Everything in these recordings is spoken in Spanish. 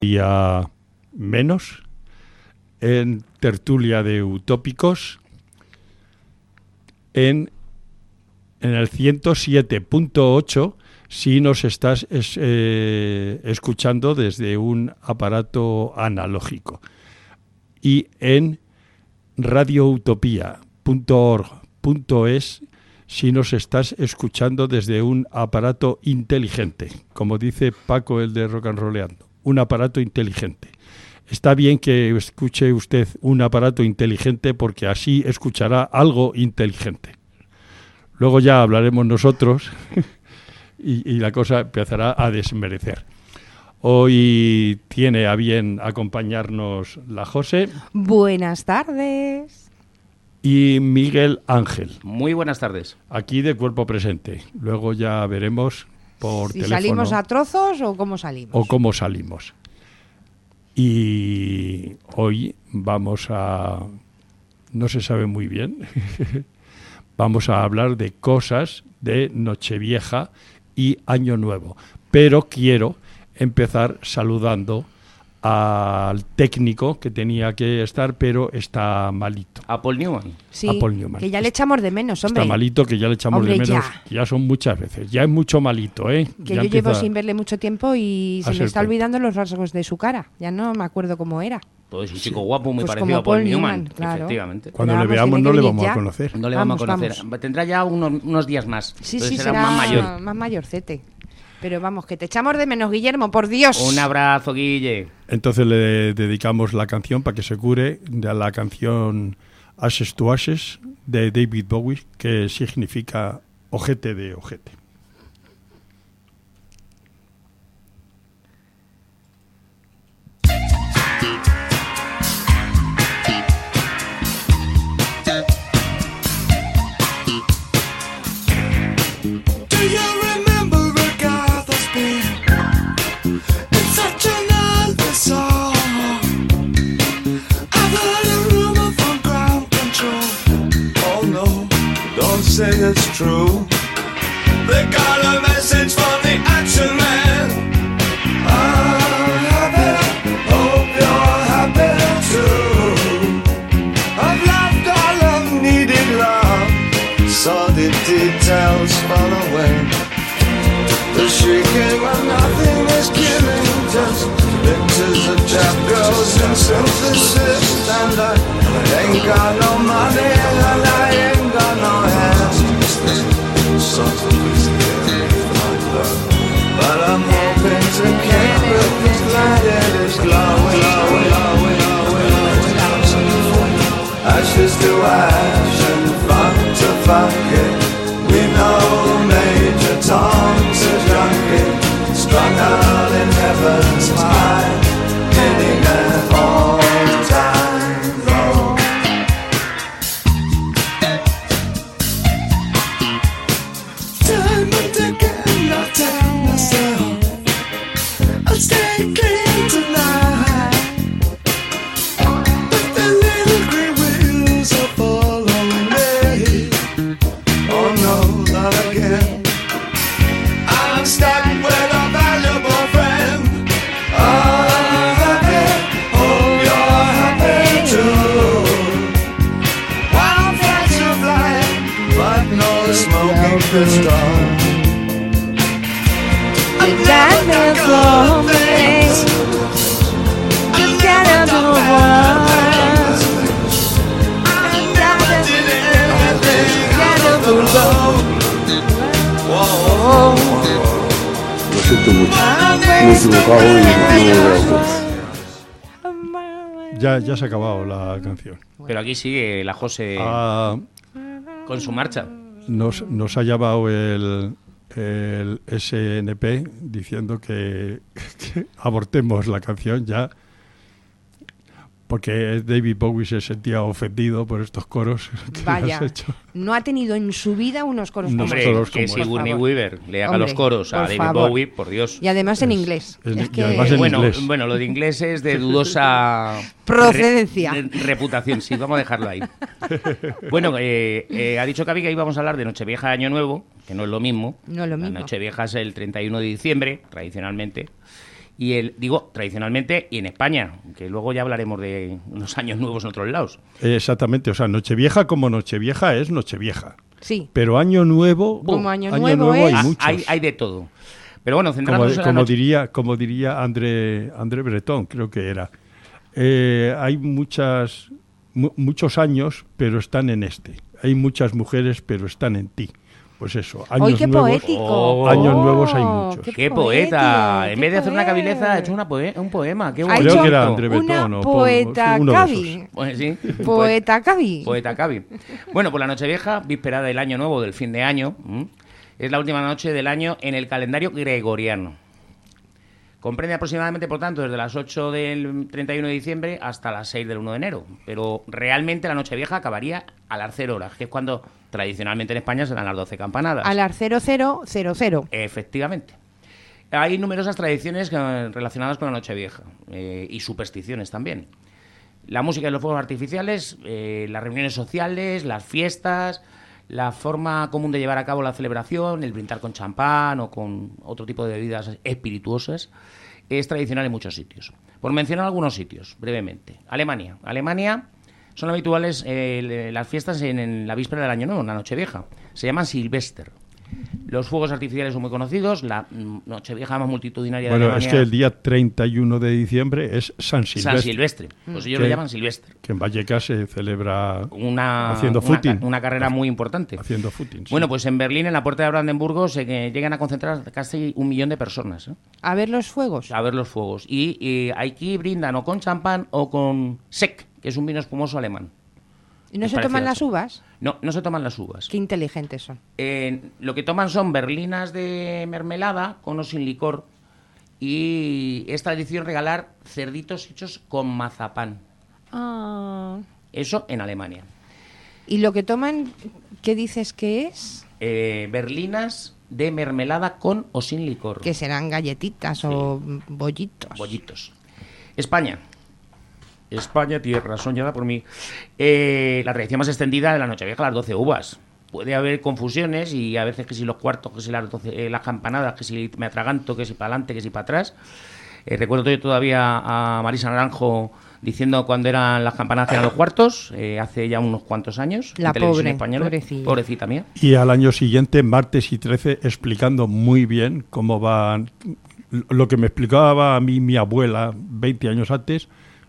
día menos en Tertulia de Utópicos en el 107.8 si nos estás escuchando desde un aparato analógico, y en radioutopía.org.es si nos estás escuchando desde un aparato inteligente, como dice Paco, el de Rock and Rolleando, un aparato inteligente. Está bien que escuche usted un aparato inteligente porque así escuchará algo inteligente. Luego ya hablaremos nosotros y la cosa empezará a desmerecer. Hoy tiene a bien acompañarnos la José. Buenas tardes. Y Miguel Ángel. Muy buenas tardes. Aquí de cuerpo presente. Luego ya veremos por teléfono. ¿Si salimos a trozos o cómo salimos? O cómo salimos. Y hoy vamos a... no se sabe muy bien. Vamos a hablar de cosas de Nochevieja y Año Nuevo. Pero quiero empezar saludando al técnico que tenía que estar, pero está malito. ¿A Paul Newman? Sí, a Paul Newman. Que ya le echamos de menos, hombre. Está malito, que ya le echamos Hombre, de menos. ya. Ya son muchas veces. Ya es mucho malito, ¿eh? Que ya yo llevo empieza sin verle mucho tiempo y se me ser está peor. olvidando los rasgos de su cara. Ya no me acuerdo cómo era. Pues un chico guapo, muy Pues parecido como a Paul Paul Newman, Newman, claro. efectivamente. Cuando Pero le vamos, veamos tiene no que le venir vamos a ya. conocer. No le vamos Vamos, a conocer. vamos. Tendrá ya unos días más. Sí, Entonces sí, será será más mayor. más mayorcete. Pero vamos, que te echamos de menos, Guillermo, por Dios. Un abrazo, Guille. Entonces le dedicamos la canción para que se cure, de la canción Ashes to Ashes de David Bowie, que significa ojete de ojete. Say it's true. They got a message from the action man. I'm happy, hope you're happy too. I've loved all I've needed love, saw the details fall away. The shrieking when nothing is killing, just pictures of chap girls and synthesis. And I ain't got no money and I ain't got no hands. But I'm hoping to keep with this light and it's glowing. Ashes to ash and funk to funky. We know Major Tom's a junkie, strung out in heaven's high, hitting an all-time low. Time and again I tell myself I'll stay clean tonight, but the little green wheels are following me. Oh no, not again. I'm stuck with a valuable friend. I'm happy, hope you're happy too. Wildfires are flying, but no smoking pistol. You got me for me. You got me for Lo siento mucho. Me he equivocado y no lo hago. Ya se ha acabado la canción. Pero aquí sigue la José con su marcha. Nos ha llamado el SNP diciendo que abortemos la canción ya, porque David Bowie se sentía ofendido por estos coros que Vaya, has hecho. no ha tenido en su vida unos coros Unos como Hombre, coros que como si este. Sigourney favor. Weaver le haga Hombre, los coros a por David favor. Bowie, por Dios. Y además en inglés. y Es que... además en inglés. Bueno, lo de inglés es de dudosa Procedencia. reputación, sí, vamos a dejarlo ahí. Bueno, ha dicho Cavi que íbamos a hablar de Nochevieja y Año Nuevo, que no es lo mismo. No es lo mismo. La Nochevieja es el 31 de diciembre, tradicionalmente, Y digo, tradicionalmente, y en España, que luego ya hablaremos de unos años nuevos en otros lados. Exactamente, o sea, Nochevieja como Nochevieja es Nochevieja. Sí. Pero Año Nuevo, Como Año Nuevo es- hay muchos. Hay de todo. Pero bueno, centrándonos en la noche... Como diría André Breton, creo que era. Hay muchos años, pero están en este. Hay muchas mujeres, pero están en ti. Pues eso, ¡Ay, años qué nuevos. poético! Oh. Años nuevos hay muchos. ¡Qué poeta! poético, En vez de hacer una poeta. cabileza, ha hecho un poema. ¡Qué Ha bonito! Creo hecho que era André Breton una o poeta uno de Cabi. esos. Pues sí. Poeta Cabi. Poeta Cabi. Bueno, pues la Nochevieja, víspera del Año Nuevo, del fin de año, es la última noche del año en el calendario gregoriano. Comprende aproximadamente, por tanto, desde las 8 del 31 de diciembre hasta las 6 del 1 de enero. Pero realmente la Nochevieja acabaría a las 0 horas, que es cuando tradicionalmente en España se dan las 12 campanadas. A las 0000. Efectivamente. Hay numerosas tradiciones relacionadas con la Nochevieja y supersticiones también. La música y los fuegos artificiales, las reuniones sociales, las fiestas, la forma común de llevar a cabo la celebración, el brindar con champán o con otro tipo de bebidas espirituosas, es tradicional en muchos sitios. Por mencionar algunos sitios, brevemente. Alemania. Alemania son habituales las fiestas en la víspera del Año Nuevo, en la Nochevieja. Se llaman Silvester. Los fuegos artificiales son muy conocidos. La Nochevieja más multitudinaria de Bueno, Alemania... es que el día 31 de diciembre es San Silvestre. San Silvestre. Pues ellos Que- lo llaman Silvestre. Que en Vallecas se celebra una haciendo footing. una carrera muy importante. Haciendo footing. sí. Bueno, pues en Berlín, en la puerta de Brandenburgo, se llegan a concentrar casi 1 millón de personas A ver los fuegos. a ver los fuegos. Y aquí brindan o con champán o con Sekt, que es un vino espumoso alemán. ¿Y no es se parecido toman a las eso. uvas? No, no se toman las uvas. Qué inteligentes son. Lo que toman son berlinas de mermelada con o sin licor. Y es tradición regalar cerditos hechos con mazapán. Ah. Eso en Alemania. ¿Y lo que toman, qué dices que es? Berlinas de mermelada con o sin licor. Que serán galletitas o bollitos. Bollitos. España. España, tierra soñada por mí. La tradición más extendida de la Nochevieja, las 12 uvas. Puede haber confusiones y a veces que si los cuartos, que si las 12, las campanadas, que si me atraganto, que si para adelante, que si para atrás. Recuerdo yo todavía a Marisa Naranjo diciendo cuando eran las campanadas que eran los cuartos, hace ya unos cuantos años. La en televisión pobre, española. pobrecilla. Pobrecita mía. Y al año siguiente, martes y 13, explicando muy bien cómo van. Lo que me explicaba a mí mi abuela 20 años antes,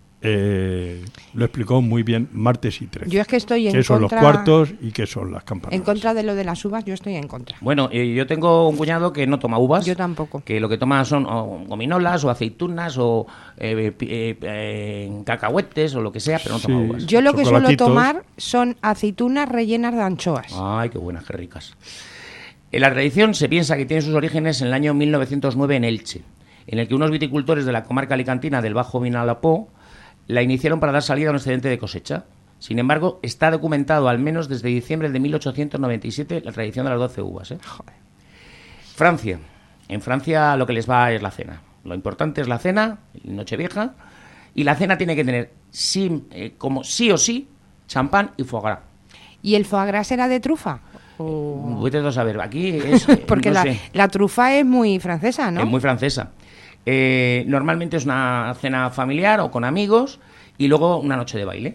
lo explicó muy bien martes y 13. Yo es que estoy en ¿Qué son contra... los cuartos y qué son las campanadas? En contra de lo de las uvas, yo estoy en contra. Bueno, yo tengo un cuñado que no toma uvas. Yo tampoco. Que lo que toma son o gominolas o aceitunas o cacahuetes o lo que sea, pero no toma Sí. uvas. Yo lo que suelo Chocolatitos. tomar son aceitunas rellenas de anchoas. Ay, qué buenas, qué ricas. La tradición se piensa que tiene sus orígenes en el año 1909 en Elche, en el que unos viticultores de la comarca alicantina del Bajo Vinalopó la iniciaron para dar salida a un excedente de cosecha. Sin embargo, está documentado al menos desde diciembre de 1897 la tradición de las 12 uvas. Francia. En Francia lo que les va es la cena. Lo importante es la cena, Nochevieja, y la cena tiene que tener, como sí o sí, champán y foie gras. ¿Y el foie gras era de trufa? O- Vete a saber, aquí es... Porque no la, sé. la trufa es muy francesa, ¿no? Es muy francesa. Normalmente es una cena familiar o con amigos y luego una noche de baile.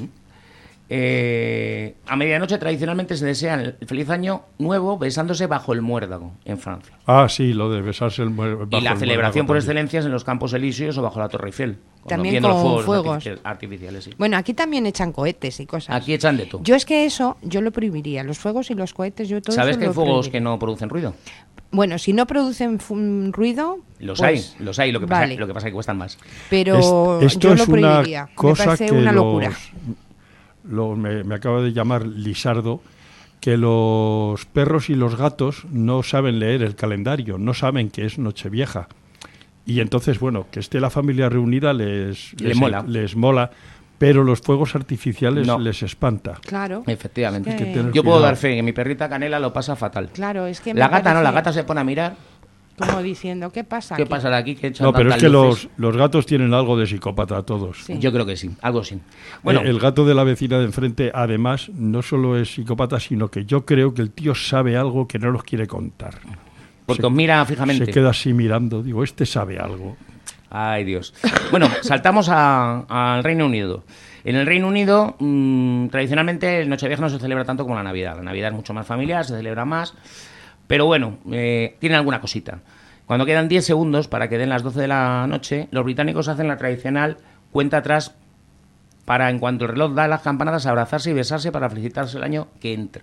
A medianoche tradicionalmente se desea el feliz año nuevo besándose bajo el muérdago en Francia. Ah, sí, lo de besarse el muérdago. Y la celebración por también. excelencia es en los Campos Elíseos o bajo la Torre Eiffel. También viendo con los fuegos. artificiales. Sí. Bueno, aquí también echan cohetes y cosas. Aquí echan de todo. Yo es que eso, yo lo prohibiría. Los fuegos y los cohetes, yo todo ¿Sabes eso que hay lo fuegos que prohibiría. no producen ruido? Bueno, si no producen ruido... Los pues, hay. Lo que vale. pasa es que cuestan más. Pero Esto yo es lo una prohibiría. cosa Me parece que una locura. me acaba de llamar Lisardo, que los perros y los gatos no saben leer el calendario, no saben que es Nochevieja. Y entonces, bueno, que esté la familia reunida les mola, pero los fuegos artificiales No. les espanta. Claro. Efectivamente. Es que- Hay que tener Yo puedo cuidado. dar fe que mi perrita Canela lo pasa fatal. Claro, es que La me gata no, la parece gata se pone a mirar. como diciendo, ¿qué pasa ¿Qué aquí? pasará aquí? ¿Qué echan No, pero es tantas que luces? los gatos tienen algo de psicópata todos. Sí. Yo creo que sí, algo sí. Bueno, El gato de la vecina de enfrente, además, no solo es psicópata, sino que yo creo que el tío sabe algo que no nos quiere contar. porque os mira fijamente. Se queda así mirando, digo, este sabe algo. Ay, Dios. Bueno, saltamos al Reino Unido. En el Reino Unido, tradicionalmente, el Nochevieja no se celebra tanto como la Navidad. La Navidad es mucho más familiar, se celebra más. Pero bueno, tiene alguna cosita. Cuando quedan 10 segundos para que den las 12 de la noche, los británicos hacen la tradicional cuenta atrás para, en cuanto el reloj da las campanadas, abrazarse y besarse para felicitarse el año que entra.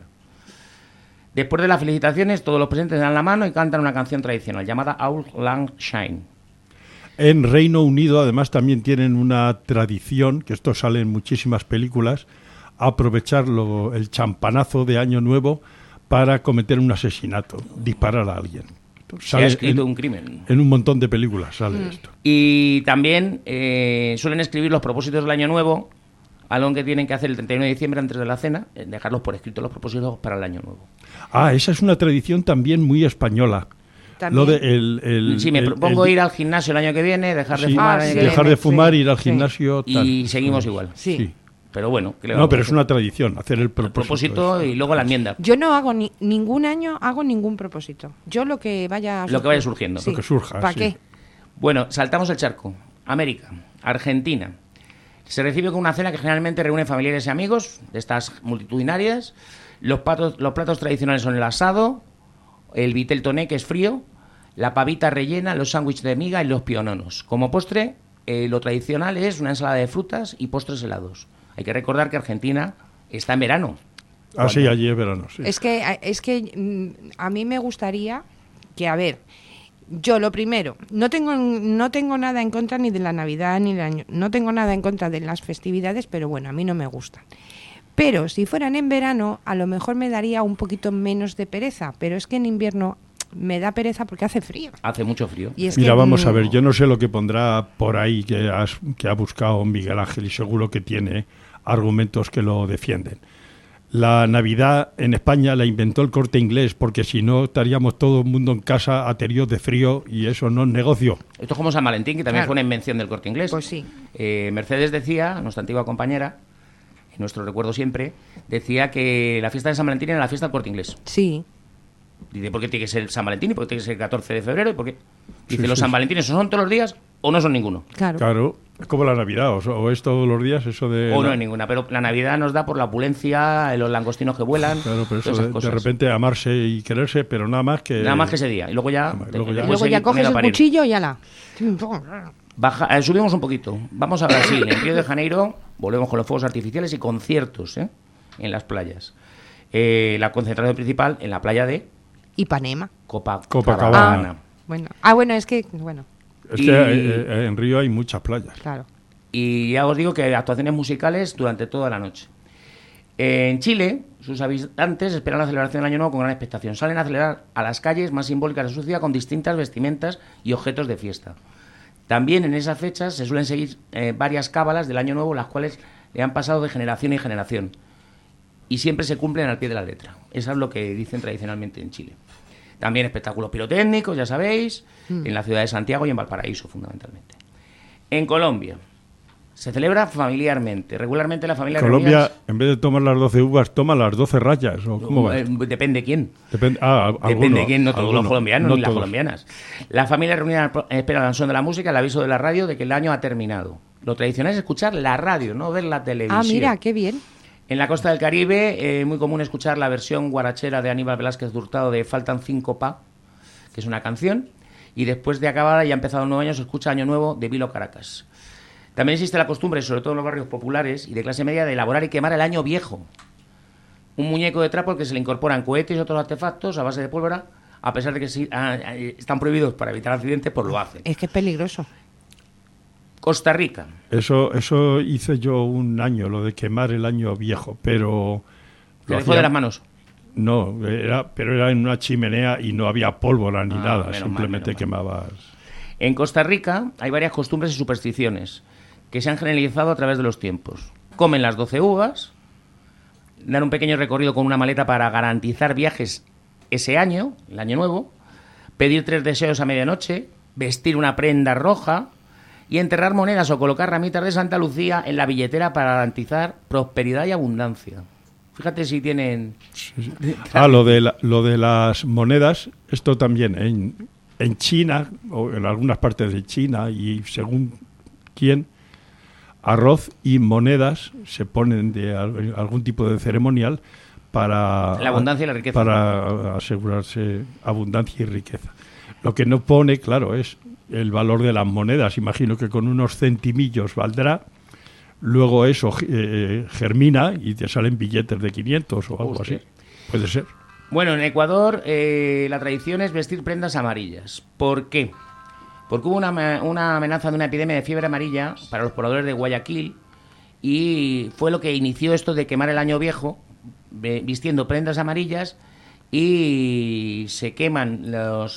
Después de las felicitaciones, todos los presentes dan la mano y cantan una canción tradicional llamada Auld Lang Syne. En Reino Unido, además, también tienen una tradición, que esto sale en muchísimas películas, aprovechar el champanazo de Año Nuevo para cometer un asesinato, disparar a alguien. Se ha escrito un crimen. En un montón de películas sale esto. Y también suelen escribir los propósitos del Año Nuevo, algo que tienen que hacer el 31 de diciembre antes de la cena, dejarlos por escrito los propósitos para el Año Nuevo. Ah, esa es una tradición también muy española. También. Lo de sí, me propongo ir al gimnasio el año que viene, dejar de fumar. Dejar de fumar, ir al gimnasio. Y tal. seguimos igual. Sí. Pero bueno. No, pero es una tradición, hacer el propósito. Y luego la enmienda. Yo no hago ningún año, hago ningún propósito. Yo lo que vaya surgiendo. Sí. Lo que surja. ¿Para sí. qué? Bueno, saltamos el charco. América, Argentina. Se recibe con una cena que generalmente reúne familiares y amigos, de estas multitudinarias. Los platos tradicionales son el asado, el vitel toné, que es frío, la pavita rellena, los sándwiches de miga y los piononos. Como postre, lo tradicional es una ensalada de frutas y postres helados. Hay que recordar que Argentina está en verano. Ah, sí, allí es verano, sí. Es que a mí me gustaría que, a ver, yo lo primero, no tengo nada en contra ni de la Navidad ni del año, no tengo nada en contra de las festividades, pero bueno, a mí no me gustan. Pero si fueran en verano, a lo mejor me daría un poquito menos de pereza, pero es que en invierno me da pereza porque hace frío. Hace mucho frío. Y es Mira, que, vamos a ver, yo no sé lo que pondrá por ahí que ha buscado Miguel Ángel y seguro que tiene argumentos que lo defienden. La Navidad en España la inventó el Corte Inglés porque si no estaríamos todo el mundo en casa ateridos de frío y eso no es negocio. Esto es como San Valentín, que también Claro. fue una invención del Corte Inglés. Pues sí. Mercedes decía, nuestra antigua compañera, en nuestro recuerdo siempre, decía que la fiesta de San Valentín era la fiesta del Corte Inglés. Sí. Dice, ¿por qué tiene que ser San Valentín y por qué tiene que ser el 14 de febrero? ¿Y por qué? Dice, Sí, ¿los sí, San sí. Valentines o son todos los días o no son ninguno? Claro. Claro, es como la Navidad, o es todos los días eso de... O no es ninguna, pero la Navidad nos da por la opulencia, los langostinos que vuelan, Claro, pero todas eso esas de cosas. repente amarse y quererse, pero nada más que... Nada más que ese día. Y luego ya... Luego ya- Y luego ya coges el cuchillo y ala. Subimos un poquito. Vamos a Brasil. En Río de Janeiro volvemos con los fuegos artificiales y conciertos en las playas. La concentración principal en la playa de Ipanema. Copacabana. Bueno. Bueno, es que, bueno, Es que en Río hay muchas playas. claro. Y ya os digo que actuaciones musicales durante toda la noche. En Chile, sus habitantes esperan la celebración del Año Nuevo con gran expectación. Salen a celebrar a las calles más simbólicas de su ciudad con distintas vestimentas y objetos de fiesta. También en esas fechas se suelen seguir varias cábalas del Año Nuevo, las cuales le han pasado de generación en generación. Y siempre se cumplen al pie de la letra. Eso es lo que dicen tradicionalmente en Chile. También espectáculos pirotécnicos, ya sabéis, en la ciudad de Santiago y en Valparaíso, fundamentalmente. En Colombia se celebra familiarmente. Regularmente la familia Colombia, reunidas- en vez de tomar las 12 uvas, toma las 12 rayas. ¿O cómo va? Depende quién. Depende, Depende de quién, no todos los colombianos no ni las todos. colombianas. La familia reunida espera el son de la música, el aviso de la radio de que el año ha terminado. Lo tradicional es escuchar la radio, no ver la televisión. Ah, mira, qué bien. En la costa del Caribe, muy común escuchar la versión guarachera de Aníbal Velázquez de Hurtado de Faltan 5 pa, que es una canción, y después de acabada y ha empezado el nuevo año, se escucha Año Nuevo de Vilo Caracas. También existe la costumbre, sobre todo en los barrios populares y de clase media, de elaborar y quemar el año viejo. Un muñeco de trapo al que se le incorporan cohetes y otros artefactos a base de pólvora, a pesar de que están prohibidos para evitar accidentes, pues lo hacen. Es que es peligroso. Costa Rica. Eso hice yo un año, lo de quemar el año viejo, pero... Se lo le fue de hacía- las manos. No, pero era en una chimenea y no había pólvora ni nada, menos simplemente mal. quemabas... En Costa Rica hay varias costumbres y supersticiones que se han generalizado a través de los tiempos. Comen las 12 uvas, dan un pequeño recorrido con una maleta para garantizar viajes ese año, el año nuevo, pedir 3 deseos a medianoche, vestir una prenda roja y enterrar monedas o colocar ramitas de Santa Lucía en la billetera para garantizar prosperidad y abundancia. Fíjate si tienen... Lo de las monedas, esto también, En China, o en algunas partes de China, y según quién, arroz y monedas se ponen de algún tipo de ceremonial para La abundancia y la riqueza. para asegurarse abundancia y riqueza. Lo que no pone, claro, es el valor de las monedas. Imagino que con unos centimillos valdrá. Luego eso germina y te salen billetes de 500 o algo Hostia. así. Puede ser. Bueno, en Ecuador la tradición es vestir prendas amarillas. ¿Por qué? Porque hubo una amenaza de una epidemia de fiebre amarilla para los pobladores de Guayaquil y fue lo que inició esto de quemar el año viejo vistiendo prendas amarillas, y se queman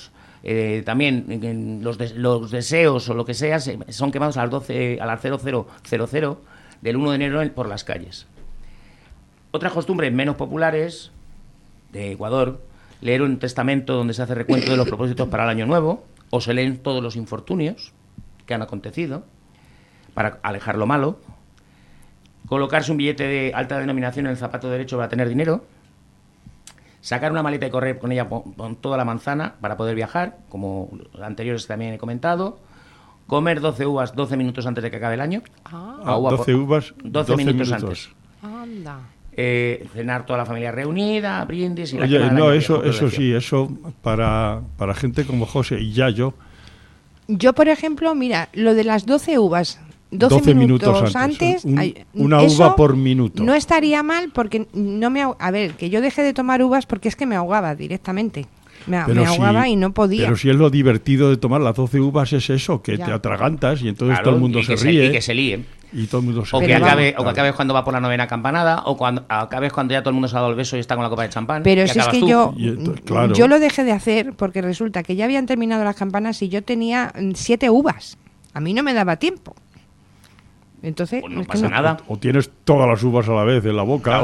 también los deseos o lo que sea, son quemados a las 00:00 del 1 de enero por las calles. Otras costumbres menos populares de Ecuador: leer un testamento donde se hace recuento de los propósitos para el año nuevo, o se leen todos los infortunios que han acontecido para alejar lo malo, colocarse un billete de alta denominación en el zapato derecho para tener dinero, sacar una maleta y correr con ella con toda la manzana para poder viajar, como anteriores también he comentado, comer 12 uvas 12 minutos antes de que acabe el año. Ah, 12 uvas, 12 minutos antes. anda. Cenar toda la familia reunida, brindis y la Oye, cena del no, año eso viejo, que sí, eso para gente como José y Yayo, Yo, por ejemplo, mira, lo de las 12 uvas, 12 minutos antes, una eso uva por minuto. no estaría mal, porque no me... A ver, que yo dejé de tomar uvas porque es que me ahogaba directamente. Me ahogaba y no podía. Pero si es lo divertido de tomar las 12 uvas es eso, que Ya. te atragantas y entonces Claro, todo el mundo y se que ríe. y que se líen. Y todo el mundo se O que, ríe. acabe, Claro. o que acabes cuando va por la novena campanada, o cuando acabes cuando ya todo el mundo se ha dado el beso y está con la copa de champán. Pero y si es acabas que tú. Claro. yo lo dejé de hacer porque resulta que ya habían terminado las campanas y yo tenía 7 uvas. A mí no me daba tiempo. Entonces, Pues no es que pasa nada. O tienes todas las uvas a la vez en la boca.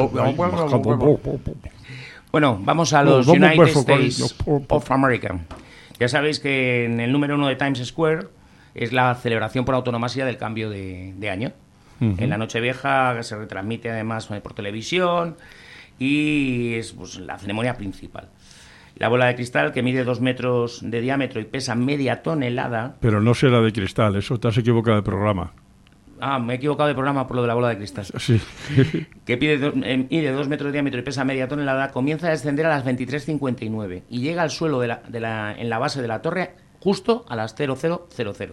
Bueno, vamos a No, los vamos United beso, States cariño. of America. Ya sabéis que en el número 1 de Times Square es la celebración por autonomía del cambio de año. En la Nochevieja se retransmite además por televisión y es pues, la ceremonia principal. La bola de cristal, que mide 2 metros de diámetro y pesa media tonelada. Pero no será de cristal, eso te has equivocado de programa. Ah, me he equivocado de programa por lo de la bola de cristal. Sí. Que mide 2 metros de diámetro y pesa media tonelada, comienza a descender a las 23:59 y llega al suelo en la base de la torre justo a las 00:00.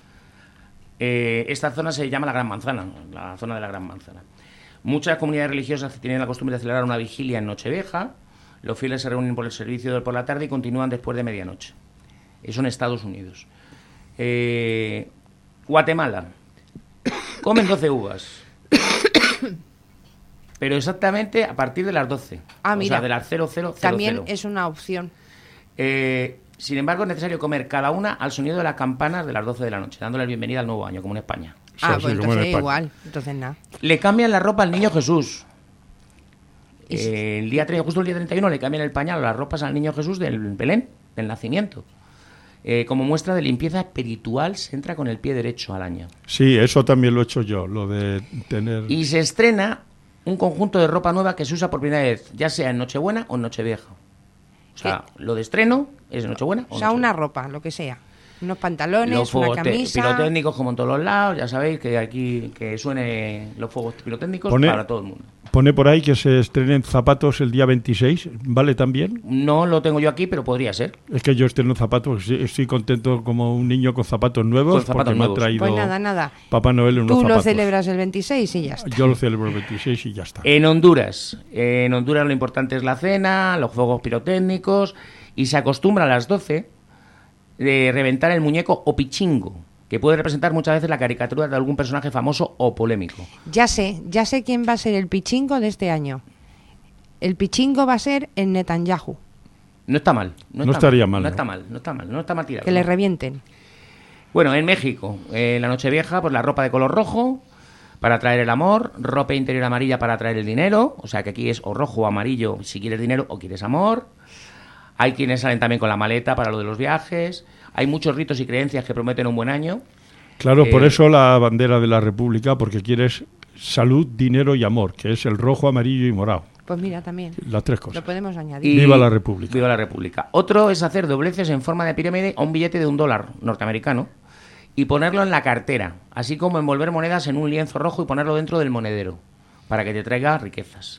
Esta zona se llama la Gran Manzana, la zona de la Gran Manzana. Muchas comunidades religiosas tienen la costumbre de celebrar una vigilia en Nochevieja. Los fieles se reúnen por el servicio por la tarde y continúan después de medianoche. Eso en Estados Unidos. Guatemala. Comen 12 uvas. Pero exactamente a partir de las 12. Ah, mira. O sea, de las 00:00. también es una opción. Sin embargo, es necesario comer cada una al sonido de las campanas de las 12 de la noche, dándole la bienvenida al nuevo año, como en España. Sí, Ah, así pues como en entonces España. igual. Entonces nada. Le cambian la ropa al niño Jesús. Y si- Justo el día 31 le cambian el pañal o las ropas al niño Jesús del Belén, del nacimiento. Como muestra de limpieza espiritual, se entra con el pie derecho al año. Sí, eso también lo he hecho yo, lo de tener... Y se estrena un conjunto de ropa nueva que se usa por primera vez, ya sea en Nochebuena o en Nochevieja. O sea, lo de estreno es en Nochebuena o O sea, Nochevieja. una ropa, lo que sea. Unos pantalones, Los una fuegos camisa. pirotécnicos como en todos los lados, ya sabéis que aquí que suene los fuegos pirotécnicos Pone- para todo el mundo. Pone por ahí que se estrenen zapatos el día 26, ¿vale también? No lo tengo yo aquí, pero podría ser. Es que yo estreno zapatos, sí, estoy contento como un niño con zapatos nuevos, Con zapatos porque nuevos. me ha traído Pues nada. Papá Noel unos Tú zapatos. lo celebras el 26 y ya está. Yo lo celebro el 26 y ya está. En Honduras. En Honduras lo importante es la cena, los fuegos pirotécnicos, y se acostumbra a las 12 de reventar el muñeco o pichingo, que puede representar muchas veces la caricatura de algún personaje famoso o polémico. Ya sé quién va a ser el pichingo de este año. El pichingo va a ser el Netanyahu. No está mal. No estaría mal, No ¿no? está mal, no está mal, no está mal tirado. Que le revienten. Bueno, en México, la Nochevieja, pues la ropa de color rojo para atraer el amor, ropa interior amarilla para atraer el dinero, o sea que aquí es o rojo o amarillo si quieres dinero o quieres amor. Hay quienes salen también con la maleta para lo de los viajes. Hay muchos ritos y creencias que prometen un buen año. Claro, por Eh, eso la bandera de la República, porque quieres salud, dinero y amor, que es el rojo, amarillo y morado. Pues mira, también. Las tres cosas. Lo podemos añadir. Y- Viva la República. Viva la República. Otro es hacer dobleces en forma de pirámide a un billete de $1 norteamericano y ponerlo en la cartera, así como envolver monedas en un lienzo rojo y ponerlo dentro del monedero, para que te traiga riquezas.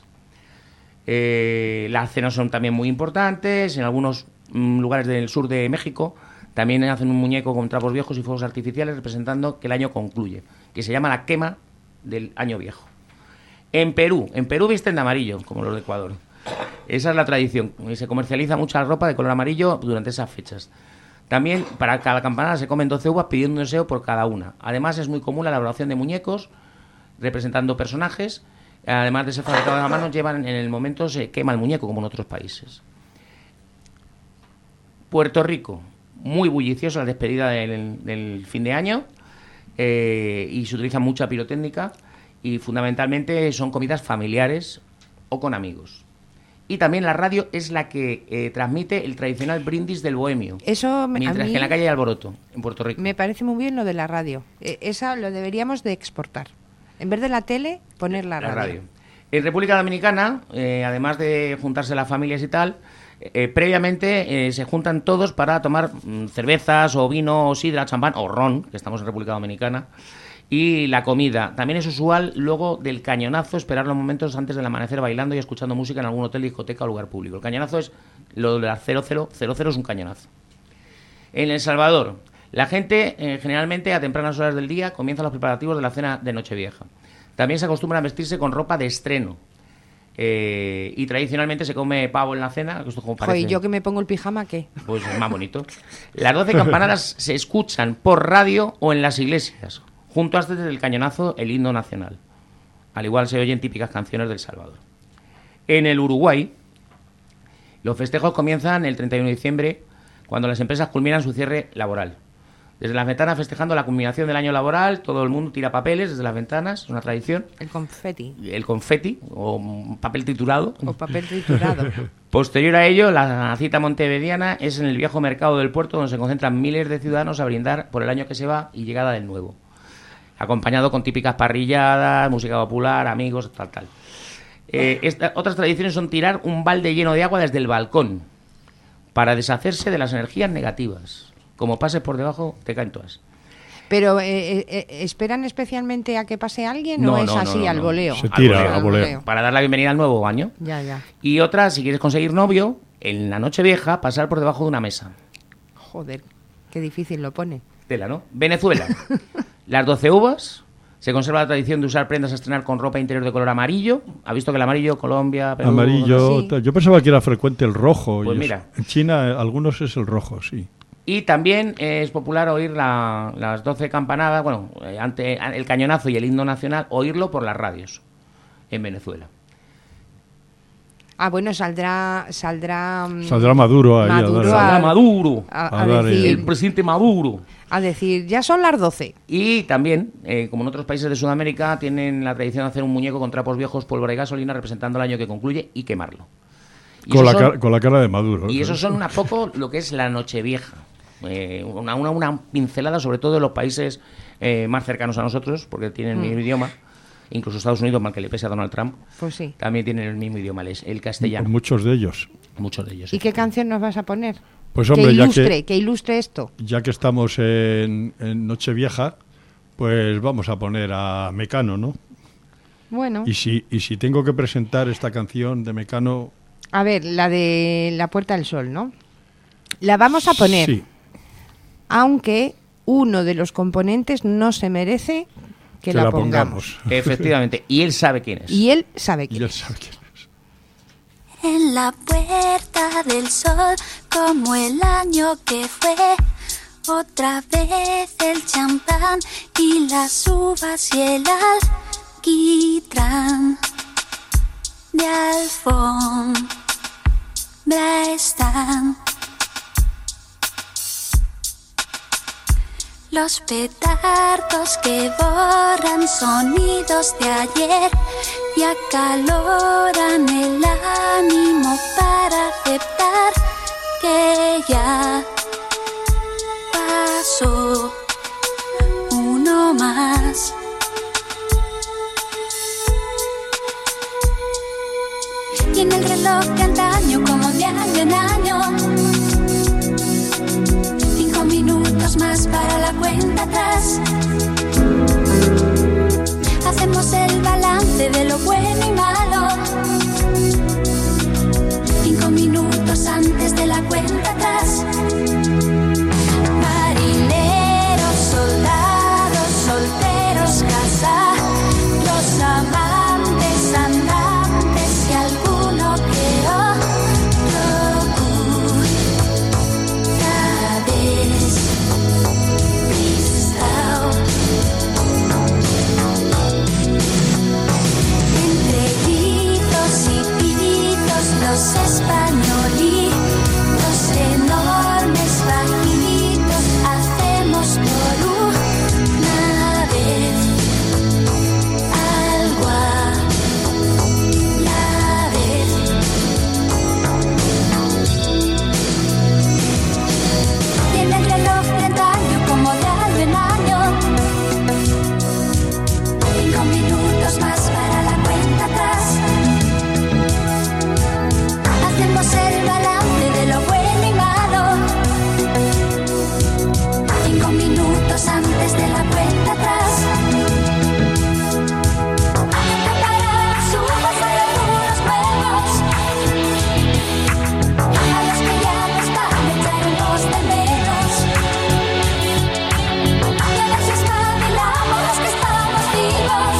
Las cenas son también muy importantes. En algunos lugares del sur de México también hacen un muñeco con trapos viejos y fuegos artificiales representando que el año concluye, que se llama la quema del año viejo. En Perú visten de amarillo, como los de Ecuador. Esa es la tradición. Y se comercializa mucha ropa de color amarillo durante esas fechas. También para cada campanada se comen 12 uvas pidiendo un deseo por cada una. Además es muy común la elaboración de muñecos representando personajes. Además de ser fabricado a mano, en el momento se quema el muñeco, como en otros países. Puerto Rico, muy bulliciosa la despedida del fin de año, y se utiliza mucha pirotécnica y fundamentalmente son comidas familiares o con amigos. Y también la radio es la que transmite el tradicional brindis del bohemio, Eso mientras a mí que en la calle hay alboroto, en Puerto Rico. me parece muy bien lo de la radio. Esa lo deberíamos de exportar. En vez de la tele, poner la radio. En República Dominicana, además de juntarse las familias y tal, previamente se juntan todos para tomar cervezas o vino o sidra, champán o ron, que estamos en República Dominicana, y la comida. También es usual luego del cañonazo esperar los momentos antes del amanecer bailando y escuchando música en algún hotel, discoteca o lugar público. El cañonazo es lo de las 00, es un cañonazo. En El Salvador, la gente generalmente a tempranas horas del día comienza los preparativos de la cena de Nochevieja. También se acostumbra a vestirse con ropa de estreno. Y tradicionalmente se come pavo en la cena. Que esto como parece, Joder, yo que me pongo el pijama, ¿qué? pues es más bonito. Las 12 campanadas se escuchan por radio o en las iglesias, junto antes del cañonazo el himno nacional. Al igual se oyen típicas canciones del Salvador. En el Uruguay, los festejos comienzan el 31 de diciembre, cuando las empresas culminan su cierre laboral. Desde las ventanas festejando la culminación del año laboral, todo el mundo tira papeles desde las ventanas, es una tradición. El confeti. El confeti, o papel triturado. O papel triturado. Posterior a ello, la cita montevideana es en el viejo mercado del puerto, donde se concentran miles de ciudadanos a brindar por el año que se va y llegada del nuevo. Acompañado con típicas parrilladas, música popular, amigos, tal. Otras tradiciones son tirar un balde lleno de agua desde el balcón para deshacerse de las energías negativas. Como pases por debajo, te caen todas. Pero ¿esperan especialmente a que pase alguien o es así al voleo? Se tira Al a voleo. Para dar la bienvenida al nuevo año. Ya. Y otra, si quieres conseguir novio, en la noche vieja, pasar por debajo de una mesa. Joder, qué difícil lo pone. Tela, ¿no? Venezuela. Las 12 uvas. Se conserva la tradición de usar prendas a estrenar con ropa interior de color amarillo. ¿Ha visto que el amarillo, Colombia, Perú? Amarillo. Sí. Yo pensaba que era frecuente el rojo. Pues y mira. eso. En China algunos es el rojo, sí. Y también es popular oír las 12 campanadas, bueno, ante el cañonazo y el himno nacional, oírlo por las radios en Venezuela. Ah, bueno, saldrá Saldrá Maduro ahí Maduro a dar- Saldrá Maduro, a dar decir, el presidente Maduro. a decir, ya son las 12. Y también, como en otros países de Sudamérica, tienen la tradición de hacer un muñeco con trapos viejos, pólvora y gasolina, representando el año que concluye y quemarlo. Y con, esos con la cara de Maduro. Y esos son un poco lo que es la Nochevieja. Una pincelada sobre todo de los países más cercanos a nosotros, porque tienen el mismo idioma. Incluso Estados Unidos, mal que le pese a Donald Trump, Pues sí. también tienen el mismo idioma, el castellano. Muchos de ellos. Muchos de ellos. ¿Y qué canción nos vas a poner? Pues hombre, que ilustre esto. ya que estamos en Nochevieja, pues vamos a poner a Mecano, ¿no? Bueno, Y si tengo que presentar esta canción de Mecano, a ver, la de La Puerta del Sol, ¿no? La vamos a poner, sí, aunque uno de los componentes no se merece que la pongamos. Efectivamente. Y él sabe quién es. Y él sabe Y quién él es. sabe quién es. En la puerta del sol, como el año que fue, otra vez el champán y las uvas y el alquitrán de alfombra están. Los petardos que borran sonidos de ayer y acaloran el ánimo para aceptar que ya pasó uno más. atrás. Hacemos el balance de lo bueno y malo. 5 minutos antes de la cuenta atrás. Marineros, soldados, solteros, casados, amantes, andantes y alguno que otro despistado. Entre gritos y pitos, los españolitos enormes, bajitos, hacemos por una vez algo a la vez. Tiene el reloj de antaño como de año en año. 5 minutos más para la cuenta atrás. Hacemos el balance de lo bueno y malo. 5 minutos antes de la cuenta atrás. Preparar las uvas hay algunos nuevos. A los que ya no están le echaron 2 de menos. Y a ver si espabilamos los que estamos vivos.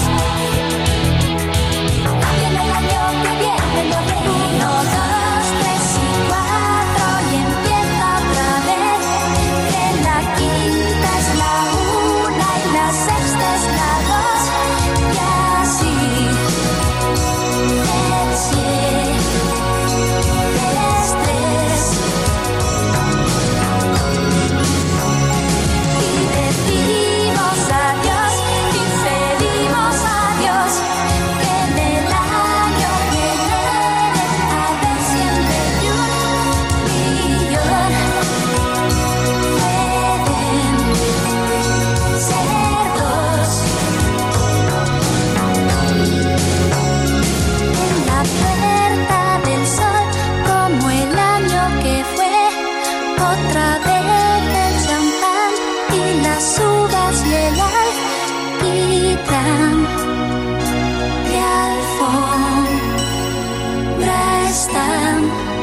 Viene el año que viene, lo de 1, 2, 3 y 4 y empieza otra vez. Que la quinta es la 1 y la sexta es la 2 y así. El 7 es 3 y decimos adiós y pedimos a Dios que en el año que viene a ver siempre y 1 millón pueden ser 2. En la puerta del sol como el año que fue, otra vez el champán y las uvas y el alquitrán de alfombra están.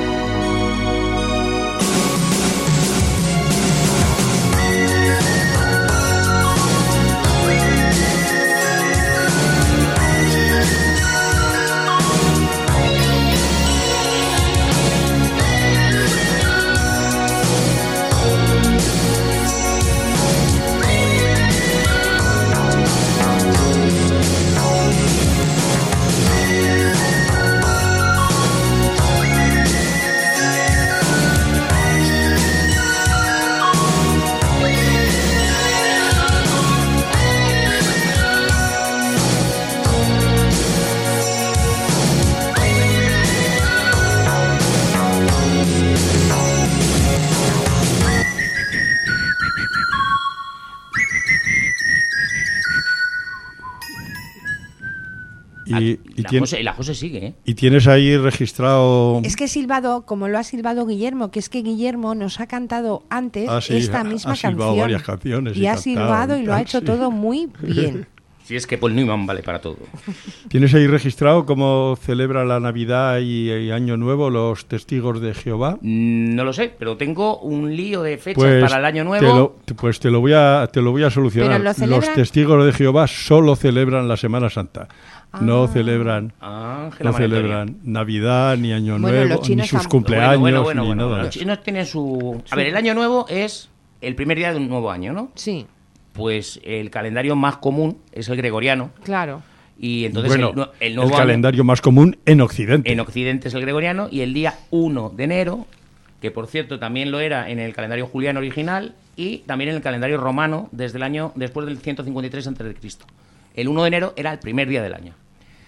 Y La José sigue, ¿eh? y tienes ahí registrado... Es que he silbado, como lo ha silbado Guillermo, que es que Guillermo nos ha cantado antes Sí, esta misma ha silbado canción. varias canciones. Y ha cantado silbado y lo ha tal, hecho sí. todo muy bien. Si es que Paul Newman vale para todo. ¿Tienes ahí registrado cómo celebra la Navidad y Año Nuevo los testigos de Jehová? No lo sé, pero tengo un lío de fechas para el Año Nuevo. Te lo voy a solucionar. ¿Pero lo celebran? Los testigos de Jehová solo celebran la Semana Santa. No celebran, Ángela no María celebran Navidad, ni Año Bueno, Nuevo, los chinos ni sus tampoco. cumpleaños, Bueno, ni nada. Los chinos tienen su... A ver, el Año Nuevo es el primer día de un nuevo año, ¿no? Sí, Pues el calendario más común es el gregoriano. claro. Y entonces Bueno, el nuevo año calendario más común en Occidente. en Occidente es el gregoriano y el día 1 de enero, que por cierto también lo era en el calendario juliano original y también en el calendario romano desde el año después del 153 a.C. El 1 de enero era el primer día del año.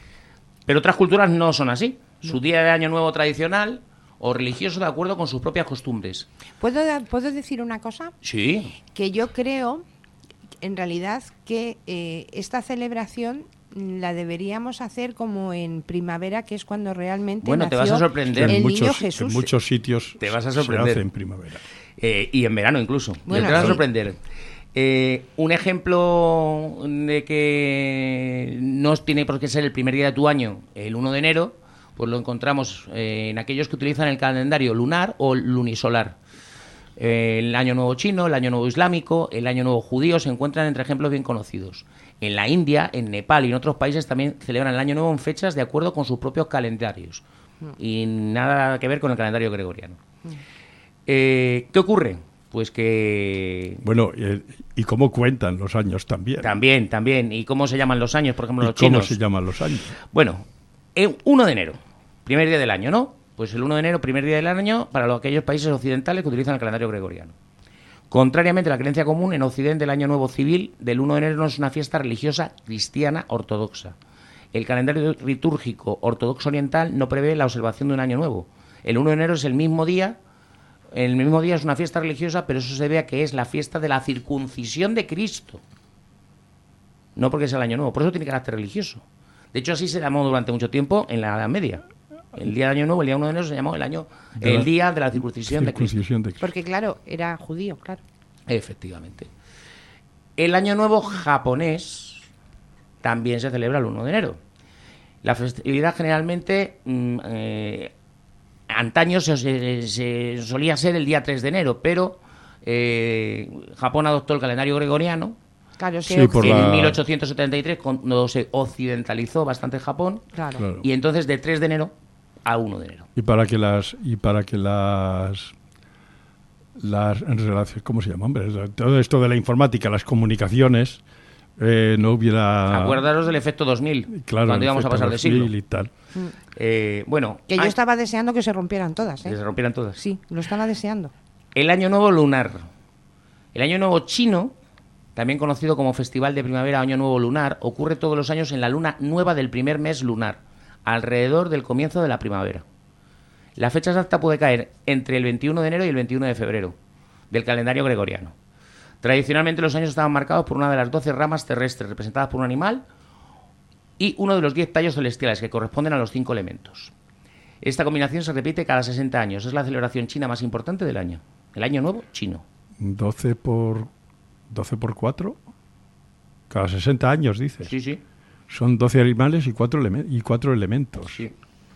Pero otras culturas no son así. Su día de año nuevo tradicional o religioso de acuerdo con sus propias costumbres. ¿Puedo decir una cosa? Sí. Que yo creo, en realidad, que esta celebración la deberíamos hacer como en primavera, que es cuando realmente Bueno, te nació vas a sorprender. el en niño muchos, Jesús. en muchos sitios Te vas a se sorprender. hace en primavera. Y en verano incluso. Bueno, te vas a sí. sorprender. Un ejemplo de que no tiene por qué ser el primer día de tu año, el 1 de enero, pues lo encontramos en aquellos que utilizan el calendario lunar o lunisolar. El Año Nuevo chino, el Año Nuevo islámico, el Año Nuevo judío se encuentran entre ejemplos bien conocidos. En la India, en Nepal y en otros países también celebran el Año Nuevo en fechas de acuerdo con sus propios calendarios y nada que ver con el calendario gregoriano. ¿Qué ocurre? Pues que... Bueno, ¿y cómo cuentan los años también? También. ¿Y cómo se llaman los años, por ejemplo, los ¿Cómo chinos? se llaman los años? Bueno, 1 de enero, primer día del año, ¿no? Pues el 1 de enero, primer día del año, para aquellos países occidentales que utilizan el calendario gregoriano. Contrariamente a la creencia común, en Occidente el Año Nuevo Civil del 1 de enero no es una fiesta religiosa cristiana ortodoxa. El calendario litúrgico ortodoxo oriental no prevé la observación de un año nuevo. El 1 de enero es el mismo día es una fiesta religiosa, pero eso se debe a que es la fiesta de la circuncisión de Cristo. No porque sea el Año Nuevo, por eso tiene carácter religioso. De hecho, así se llamó durante mucho tiempo en la Edad Media. El día del Año Nuevo, el día 1 de enero, se llamó el día de la circuncisión de Cristo. Porque, claro, era judío, claro. Efectivamente. El Año Nuevo japonés también se celebra el 1 de enero. La festividad generalmente, antaño se solía ser el día 3 de enero, pero Japón adoptó el calendario gregoriano. Claro, en 1873, cuando se occidentalizó bastante Japón, claro. Y entonces de 3 de enero a 1 de enero. Y para que las relaciones, ¿cómo se llama? Hombre, todo esto de la informática, las comunicaciones, no hubiera... Acuérdanos del efecto 2000, claro, cuando íbamos a pasar de siglo. Y tal. Bueno, que yo estaba deseando que se rompieran todas, ¿eh? Que se rompieran todas. Sí, lo estaba deseando. El Año Nuevo lunar. El Año Nuevo chino, también conocido como Festival de Primavera o Año Nuevo lunar, ocurre todos los años en la luna nueva del primer mes lunar, alrededor del comienzo de la primavera. La fecha exacta puede caer entre el 21 de enero y el 21 de febrero del calendario gregoriano. Tradicionalmente los años estaban marcados por una de las 12 ramas terrestres representadas por un animal y uno de los 10 tallos celestiales que corresponden a los 5 elementos. Esta combinación se repite cada 60 años. Es la celebración china más importante del año. El Año Nuevo chino. 12 por 4, cada 60 años, dices. Sí. Son 12 animales y 4 elementos. Sí.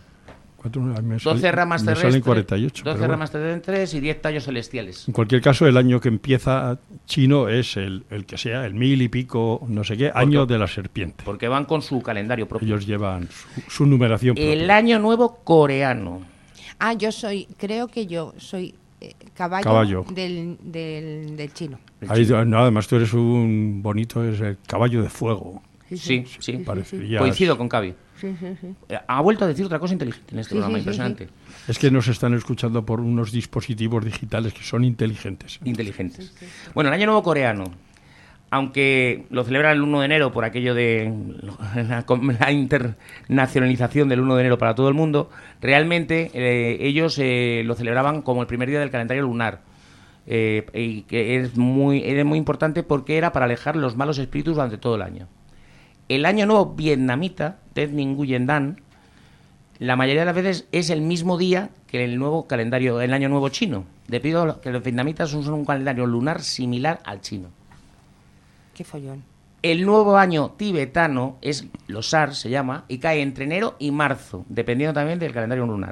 12 ramas terrestres, salen 48. 12 ramas terrestres y 10 tallos celestiales. En cualquier caso, el año que empieza chino es el que sea, el 1000 y pico, no sé qué, año de la serpiente. Porque van con su calendario propio. Ellos llevan su numeración propia. El Año Nuevo coreano. Creo que yo soy caballo. Del chino. Además tú eres un bonito, es el caballo de fuego. Sí. Parecerías... Coincido con Cavi. Sí. Ha vuelto a decir otra cosa inteligente en este programa, impresionante. Sí. Es que nos están escuchando por unos dispositivos digitales que son inteligentes. Inteligentes. Bueno, el Año Nuevo coreano, aunque lo celebran el 1 de enero por aquello de la internacionalización del 1 de enero para todo el mundo, realmente ellos lo celebraban como el primer día del calendario lunar. Y que era muy importante porque era para alejar los malos espíritus durante todo el año. El Año Nuevo vietnamita, Tết Nguyen Dan, la mayoría de las veces es el mismo día que el nuevo calendario, el Año Nuevo chino, debido a que los vietnamitas usan un calendario lunar similar al chino. Qué follón. El nuevo año tibetano es Losar, se llama, y cae entre enero y marzo, dependiendo también del calendario lunar.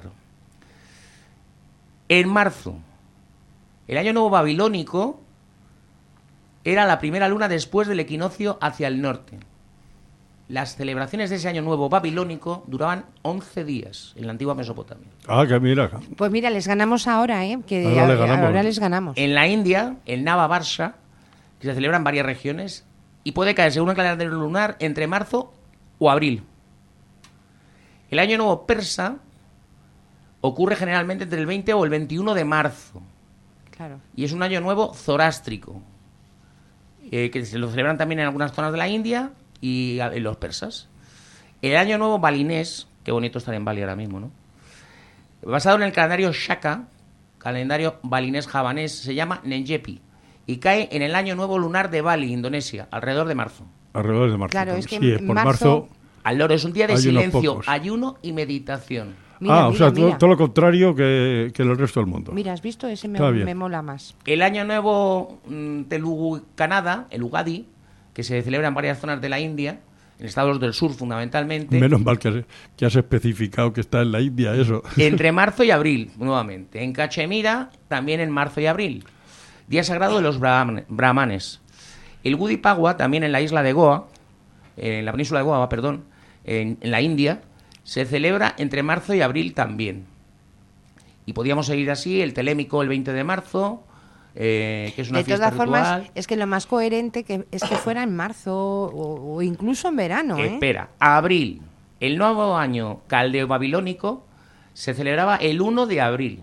En marzo, el Año Nuevo babilónico era la primera luna después del equinoccio hacia el norte. Las celebraciones de ese Año Nuevo babilónico duraban 11 días en la antigua Mesopotamia. Que mira. Pues mira, les ganamos ahora, que ahora les ganamos. En la India, el Nava Barsha, que se celebra en varias regiones, y puede caer, según el calendario lunar, entre marzo o abril. El Año Nuevo persa ocurre generalmente entre el 20 o el 21 de marzo. Claro. Y es un Año Nuevo zorástrico, que se lo celebran también en algunas zonas de la India y en los persas. El Año Nuevo balinés, qué bonito estar en Bali ahora mismo, ¿no? Basado en el calendario Shaka, calendario balinés javanés, se llama Nenjepi, y cae en el Año Nuevo lunar de Bali, Indonesia, alrededor de marzo. Alrededor de marzo. Claro, es que por marzo al loro es un día de hay unos silencio, pocos. ayuno y meditación. Mira, o sea, mira. todo lo contrario que el resto del mundo. Mira, ¿has visto? Ese Está bien. me mola más. El Año Nuevo Telugu Kannada, el Ugadi, que se celebra en varias zonas de la India, en estados del sur fundamentalmente, Menos mal que has especificado que está en la India eso. entre marzo y abril, nuevamente. En Cachemira, también en marzo y abril. Día sagrado de los brahmanes. El Gudi Padwa, también en la isla de Goa, en la península de Goa, perdón, en la India, se celebra entre marzo y abril también. Y podríamos seguir así, el Telémico el 20 de marzo, que es una De fiesta todas formas, ritual. es que lo más coherente es que fuera en marzo o incluso en verano, ¿eh? Espera, abril. El nuevo año caldeo-babilónico se celebraba el 1 de abril.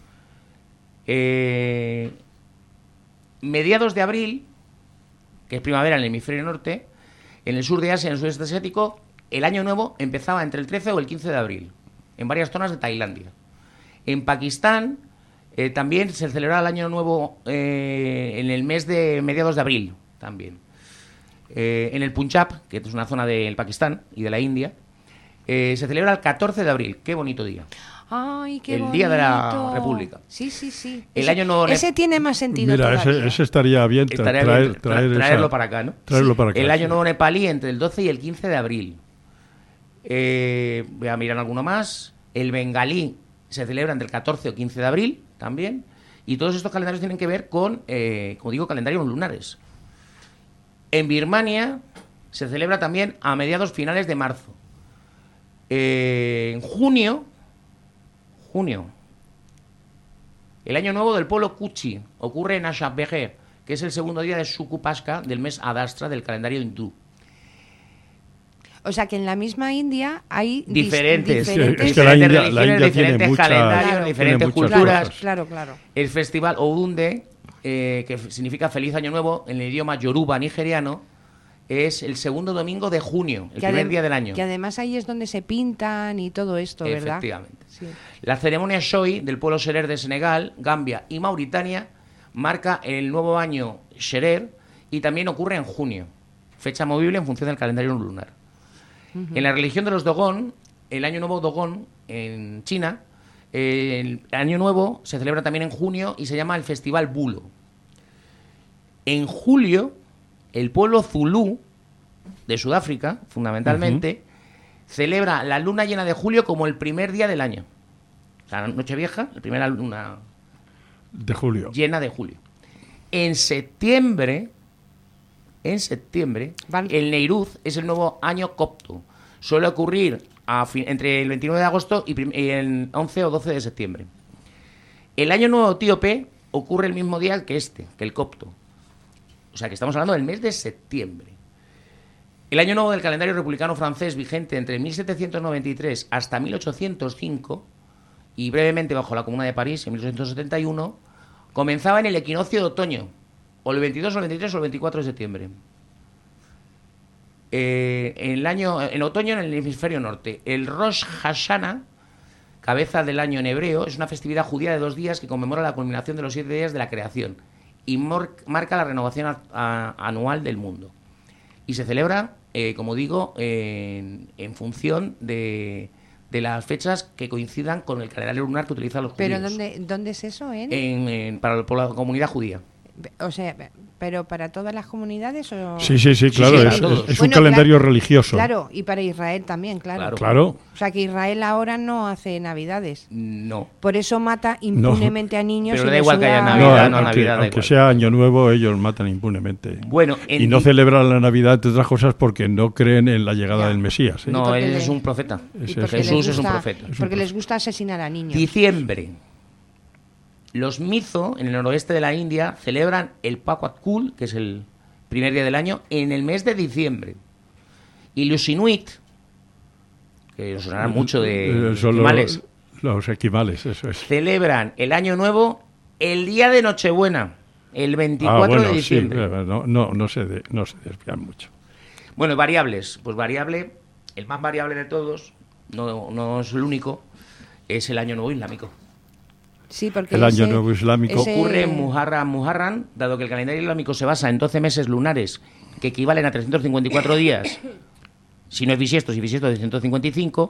Mediados de abril, que es primavera en el hemisferio norte, en el sur de Asia, en el sudeste asiático, el año nuevo empezaba entre el 13 o el 15 de abril, en varias zonas de Tailandia. En Pakistán también se celebraba el año nuevo en el mes de mediados de abril, también. En el Punjab, que es una zona del Pakistán y de la India, se celebra el 14 de abril. Qué bonito día. Ay, qué El bonito. Día de la República. Sí, sí, sí. El año nuevo ese tiene más sentido Mira, todavía. ese estaría bien Estaría traer, bien esa- traerlo para acá, ¿no? Traerlo para acá. El año sí. nuevo nepalí entre el 12 y el 15 de abril. Voy a mirar alguno más. El bengalí se celebra entre el 14 o 15 de abril también. Y todos estos calendarios tienen que ver con, como digo, calendarios lunares. En Birmania se celebra también a mediados finales de marzo. En junio, el año nuevo del pueblo Kuchi ocurre en Ashabeghe, que es el segundo día de Suku Pasca del mes Adastra del calendario hindú. O sea que en la misma India hay Diferentes, Es que la India religiones, tiene diferentes mucha- calendarios, Claro. diferentes tiene muchas culturas. cosas. Claro, claro. El festival Oudunde, que significa Feliz Año Nuevo en el idioma yoruba nigeriano, es el segundo domingo de junio, el primer día del año. Que además ahí es donde se pintan y todo esto, ¿verdad? Efectivamente. Sí. La ceremonia Shoi del pueblo Serer de Senegal, Gambia y Mauritania marca el nuevo año Serer y también ocurre en junio, fecha movible en función del calendario lunar. En la religión de los Dogon, el año nuevo Dogon en China, el año nuevo se celebra también en junio y se llama el Festival Bulo. En julio, el pueblo Zulú de Sudáfrica, fundamentalmente, celebra la luna llena de julio como el primer día del año. O sea, Nochevieja, la primera luna De julio. llena de julio. En septiembre, Vale. el Neiruz es el nuevo año copto. Suele ocurrir entre el 29 de agosto y el 11 o 12 de septiembre. El año nuevo etíope ocurre el mismo día que el copto. O sea que estamos hablando del mes de septiembre. El año nuevo del calendario republicano francés, vigente entre 1793 hasta 1805, y brevemente bajo la Comuna de París en 1871, comenzaba en el equinoccio de otoño, o el 22, o el 23 o el 24 de septiembre. En otoño en el hemisferio norte. El Rosh Hashanah, cabeza del año en hebreo, es una festividad judía de 2 días que conmemora la culminación de los 7 días de la creación y marca la renovación anual del mundo. Y se celebra, como digo, en función de las fechas que coincidan con el calendario lunar que utilizan los judíos. ¿Pero dónde es eso? Por la comunidad judía. O sea, ¿pero para todas las comunidades o...? Sí, claro, sí, es, para todos. es un Bueno, calendario claro, religioso. Claro, y para Israel también, claro. Claro. O sea que Israel ahora no hace Navidades. No. Por eso mata impunemente a niños. Pero y da les igual que haya suda- Navidad, no, aunque, Navidad, da aunque igual. sea Año Nuevo, ellos matan impunemente. Bueno, Y no celebran la Navidad, entre otras cosas, porque no creen en la llegada Ya. del Mesías. ¿eh? No, porque él le- es un profeta. y Ese porque es- les Jesús es un gusta- profeta. Porque les gusta asesinar a niños. Diciembre. Los Mizo, en el noroeste de la India, celebran el Pakwat Kul, que es el primer día del año, en el mes de diciembre. Y los Inuit, que os sonarán mucho de Son esquimales, los esquimales, eso es. celebran el año nuevo el día de Nochebuena, el 24 de diciembre. Sí, no se desvían mucho. Bueno, variables. Pues variable, el más variable de todos, no es el único, es el año nuevo islámico. Sí, porque El Año ese- Nuevo Islámico. ese- Ocurre en Muharram, dado que el calendario islámico se basa en 12 meses lunares que equivalen a 354 días, si no es bisiesto, si bisiesto de 155,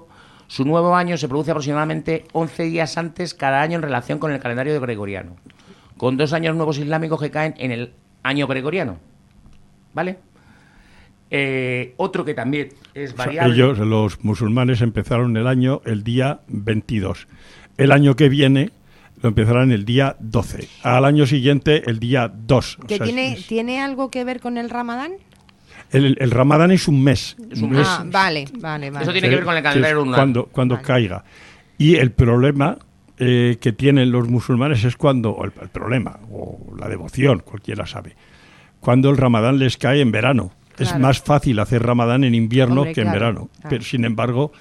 Su nuevo año se produce aproximadamente 11 días antes cada año en relación con el calendario gregoriano, con 2 años nuevos islámicos que caen en el año gregoriano. ¿Vale? Otro que también es variable. Ellos, los musulmanes, empezaron el día 22. El año que viene lo empezarán el día 12. Al año siguiente, el día 2. ¿Que tiene algo que ver con el Ramadán? El Ramadán es un mes. Vale. Eso tiene que ver con el calendario lunar. Cuando Vale. caiga. Y el problema que tienen los musulmanes es cuando, el problema, o la devoción, cualquiera sabe, cuando el Ramadán les cae en verano. Claro. Es más fácil hacer Ramadán en invierno que en claro, verano. claro. Pero sin embargo,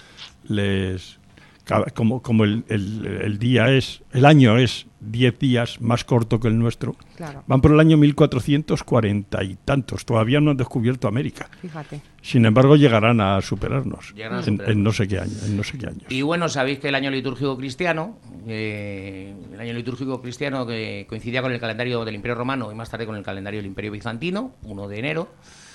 como el año es 10 días más corto que el nuestro, Claro. van por el año 1440 y tantos. Todavía no han descubierto América. Fíjate. Sin embargo, llegarán a superarnos, Llegarán a en superarnos. no sé qué año, en no sé qué años. Y bueno, sabéis que el año litúrgico cristiano, que coincidía con el calendario del Imperio Romano y más tarde con el calendario del Imperio Bizantino, 1 de enero.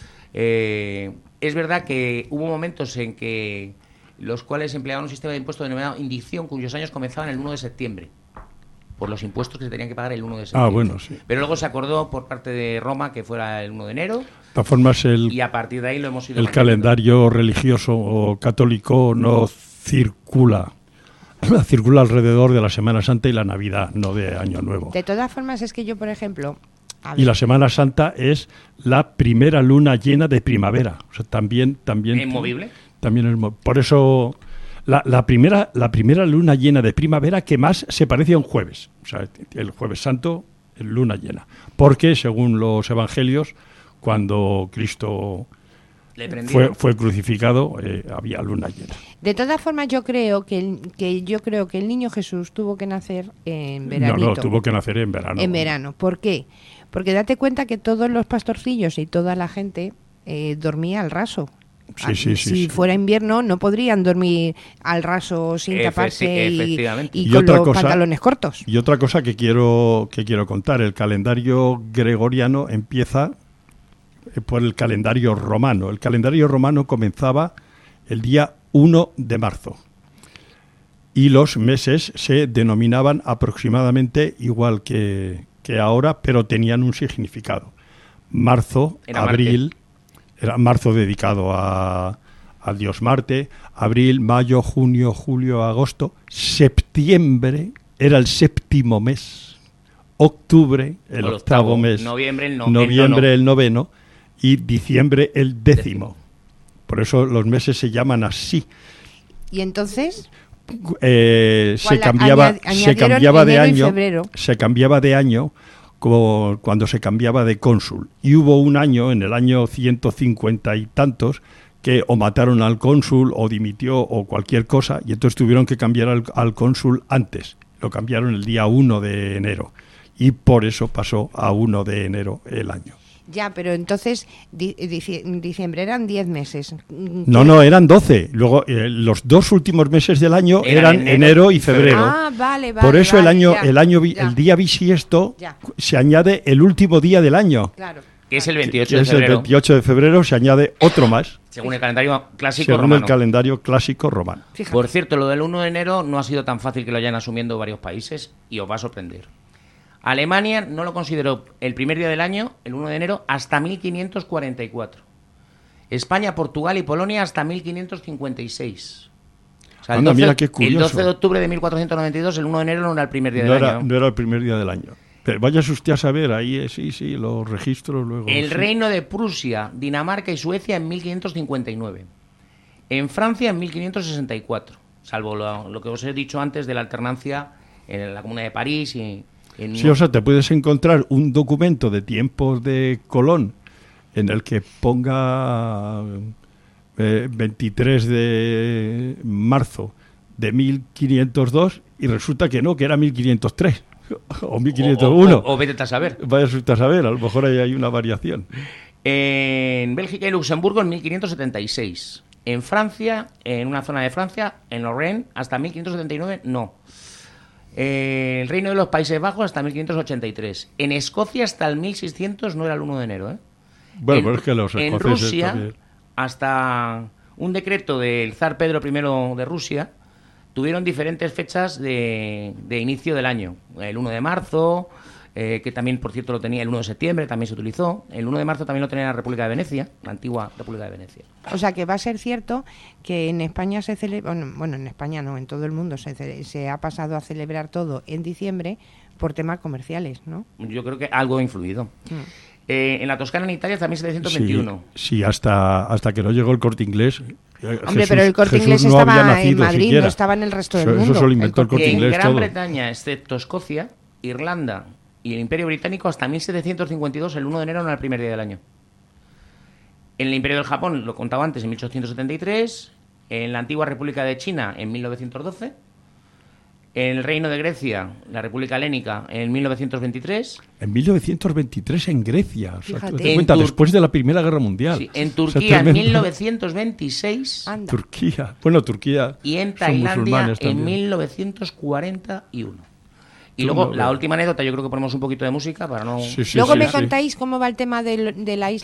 Es verdad que hubo momentos en que los cuales empleaban un sistema de impuesto denominado indicción, cuyos años comenzaban el 1 de septiembre, por los impuestos que se tenían que pagar el 1 de septiembre. Bueno, sí. Pero luego se acordó por parte de Roma que fuera el 1 de enero, De todas formas, y a partir de ahí lo hemos ido el manteniendo. calendario religioso o católico no circula alrededor de la Semana Santa y la Navidad, no de Año Nuevo. De todas formas, es que yo, por ejemplo... a Y ver, la Semana Santa es la primera luna llena de primavera. O sea, también ¿Es movible? También por eso la primera luna llena de primavera que más se parece a un jueves. O sea, el Jueves Santo, luna llena. Porque, según los evangelios, cuando Cristo fue crucificado, había luna llena. De todas formas, yo creo que el niño Jesús tuvo que nacer en veranito. No, tuvo que nacer en verano. En verano. ¿Por qué? Porque date cuenta que todos los pastorcillos y toda la gente dormía al raso. Si fuera invierno no podrían dormir al raso sin taparse y con los pantalones cortos. Y otra cosa que quiero contar, el calendario gregoriano empieza por el calendario romano. El calendario romano comenzaba el día 1 de marzo y los meses se denominaban aproximadamente igual que ahora, pero tenían un significado. Marzo, abril, era marzo dedicado al dios Marte, abril, mayo, junio, julio, agosto, septiembre era el séptimo mes, octubre el octavo mes, noviembre el noveno y diciembre el décimo. Por eso los meses se llaman así. Y entonces se cambiaba de año cuando se cambiaba de cónsul. Y hubo un año, en el año 150 y tantos, que o mataron al cónsul o dimitió o cualquier cosa, y entonces tuvieron que cambiar al cónsul antes. Lo cambiaron el día 1 de enero. Y por eso pasó a 1 de enero el año. Ya, pero entonces diciembre eran 10 meses. No, eran 12. Luego los 2 últimos meses del año eran enero y febrero. Ah, vale. Por eso ya. el día bisiesto se añade el último día del año. Claro. Que es el 28 de febrero. El 28 de febrero se añade otro más. Según el calendario clásico según romano. el calendario clásico romano. Fíjate. Por cierto, lo del 1 de enero no ha sido tan fácil que lo hayan asumiendo varios países y os va a sorprender. Alemania no lo consideró el primer día del año, el 1 de enero, hasta 1544. España, Portugal y Polonia hasta 1556. O sea, Mira qué curioso. El 12 de octubre de 1492, el 1 de enero no era el primer día del año. No era el primer día del año. Pero váyase usted a saber, ahí sí, los registros luego. El reino de Prusia, Dinamarca y Suecia en 1559. En Francia en 1564. Salvo lo que os he dicho antes de la alternancia en la Comuna de París y... Sí, o sea, te puedes encontrar un documento de tiempos de Colón en el que ponga 23 de marzo de 1502 y resulta que no, que era 1503 o 1501. O vete a saber. Vaya a saber, a lo mejor ahí hay una variación. En Bélgica y Luxemburgo en 1576. En Francia, en una zona de Francia, en Lorraine, hasta 1579, no. El Reino de los Países Bajos hasta 1583. En Escocia hasta el 1600 no era el 1 de enero. Bueno, pero es que los escoceses en Rusia, también. hasta un decreto del zar Pedro I de Rusia, tuvieron diferentes fechas de inicio del año. El 1 de marzo, que también, por cierto, lo tenía el 1 de septiembre, también se utilizó. El 1 de marzo también lo tenía la República de Venecia, la antigua República de Venecia. O sea que va a ser cierto que en España se celebra, bueno, en España no, en todo el mundo se ha pasado a celebrar todo en diciembre por temas comerciales, ¿no? Yo creo que algo ha influido. En la Toscana, en Italia, también 721. Sí, hasta que no llegó el Corte Inglés. Hombre, pero el Corte Inglés no había estaba en nacido Madrid, siquiera. no estaba en el resto del Eso mundo. se lo inventó el Corte En Inglés Gran todo. Bretaña, excepto Escocia, Irlanda y el Imperio Británico, hasta 1752, el 1 de enero, no era el primer día del año. En el Imperio del Japón, lo contaba antes, en 1873. En la antigua República de China, en 1912. En el Reino de Grecia, la República Helénica, en 1923. En 1923 en Grecia. O sea, Fíjate. te das cuenta, después de la Primera Guerra Mundial. Sí, en O sea, Turquía, en tremendo. 1926. Anda. Turquía. Bueno, Turquía. Y en son Tailandia, musulmanes en también. 1941. Y Tú luego, no la veas. última anécdota, yo creo que ponemos un poquito de música para no... Sí, sí, Luego sí, me sí. contáis cómo va el tema de la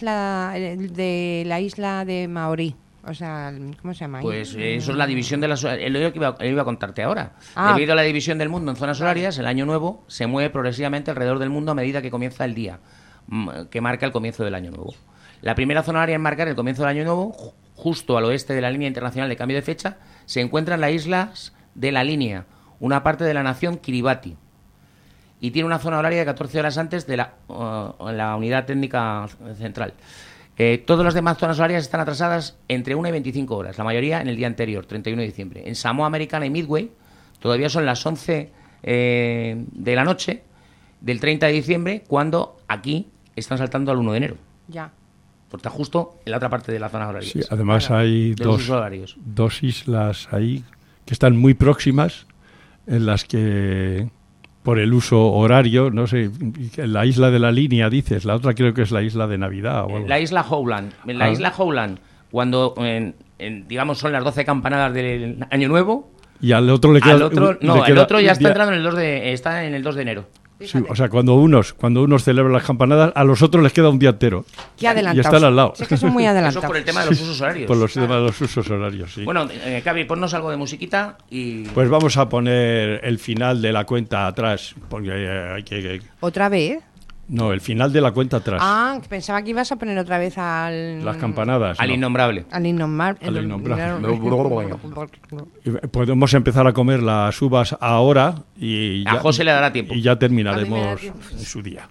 isla de Maorí. O sea, ¿cómo se llama? Pues eso es la división de las... Lo que iba a contarte ahora. Ah. Debido a la división del mundo en zonas horarias, el año nuevo se mueve progresivamente alrededor del mundo a medida que comienza el día, que marca el comienzo del año nuevo. La primera zona horaria en marcar el comienzo del año nuevo, justo al oeste de la línea internacional de cambio de fecha, se encuentran las islas de la línea, una parte de la nación Kiribati. Y tiene una zona horaria de 14 horas antes de la unidad técnica central. Todas las demás zonas horarias están atrasadas entre 1 y 25 horas, la mayoría en el día anterior, 31 de diciembre. En Samoa Americana y Midway todavía son las 11 de la noche del 30 de diciembre, cuando aquí están saltando al 1 de enero. Ya. Porque está justo en la otra parte de la zona horaria. Sí, además hay de los usos horarios. dos islas ahí que están muy próximas, en las que por el uso horario, no sé, la isla de la línea dices, la otra creo que es la isla de Navidad. O algo. La isla Howland. En la isla Howland, cuando digamos son las 12 campanadas del Año Nuevo, Y al otro le queda... al otro, le no, el queda otro ya un está día. entrando está en el 2 de enero. Sí, o sea, cuando unos celebran las campanadas, a los otros les queda un día entero. Qué adelantados. Y están al lado. Sí, es que son muy Eso adelantados. por el tema de los usos horarios. Por los temas de los usos horarios, sí. Bueno, Cavi, ponnos algo de musiquita y... Pues vamos a poner el final de la cuenta atrás, porque hay que... ¿Otra vez? No, el final de la cuenta atrás. Ah, pensaba que ibas a poner otra vez al... Las campanadas. al no. innombrable. Al innombrable. Al innombrable. Podemos empezar a comer las uvas ahora y A José le dará tiempo. Y ya A mí me terminaremos da tiempo. en su día.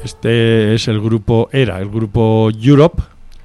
Este es el grupo, era el grupo Europe,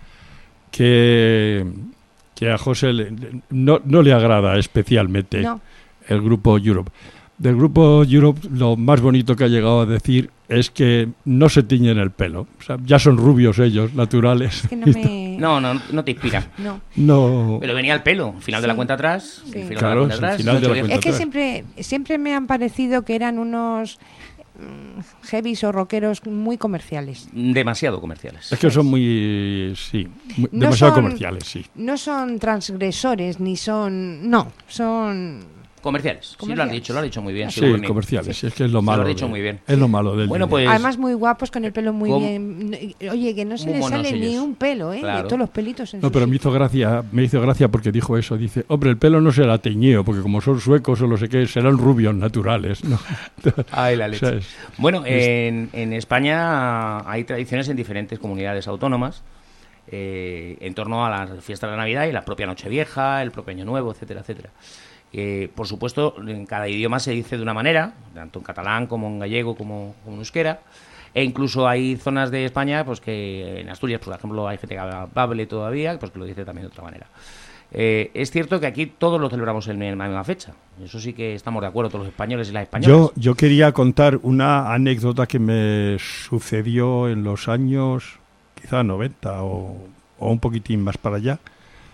que a José no le agrada especialmente el grupo Europe. Del grupo Europe lo más bonito que ha llegado a decir es que no se tiñen el pelo. O sea, ya son rubios ellos, naturales. Es que No te inspira. No. Pero venía el pelo, final de la cuenta atrás. Sí. Claro, es el final de la cuenta Es que atrás. siempre me han parecido que eran unos heavies o rockeros muy comerciales. Demasiado comerciales. Es que son muy, sí, No demasiado son- comerciales, sí. No son transgresores ni son... No, son... Comerciales. Sí, Comerciales. lo has dicho muy bien. Sí, Sigourney. comerciales, es que es lo Sí, malo. lo has dicho muy bien. Es lo malo del Bueno, dinero. pues- Además muy guapos, con el pelo muy ¿Cómo? bien. Oye, que no se Muy le monos sale ni ellos. un pelo, ¿eh? Claro. De todos los pelitos en No, su pero me sitio. hizo gracia porque dijo eso. Dice, hombre, el pelo no será teñido, porque como son suecos o no sé qué, serán rubios naturales, ¿no? Ay, la O leche. sea, Bueno, en España hay tradiciones en diferentes comunidades autónomas en torno a las fiestas de la Navidad y la propia Nochevieja, el propio Año Nuevo, etcétera, etcétera. Por supuesto, en cada idioma se dice de una manera, tanto en catalán como en gallego como en euskera. E incluso hay zonas de España, pues que en Asturias, por ejemplo, hay gente que habla bable todavía, pues que lo dice también de otra manera. Es cierto que aquí todos lo celebramos en la misma fecha. Eso sí que estamos de acuerdo todos los españoles y las españolas. yo quería contar una anécdota que me sucedió en los años, quizá 90 o un poquitín más para allá.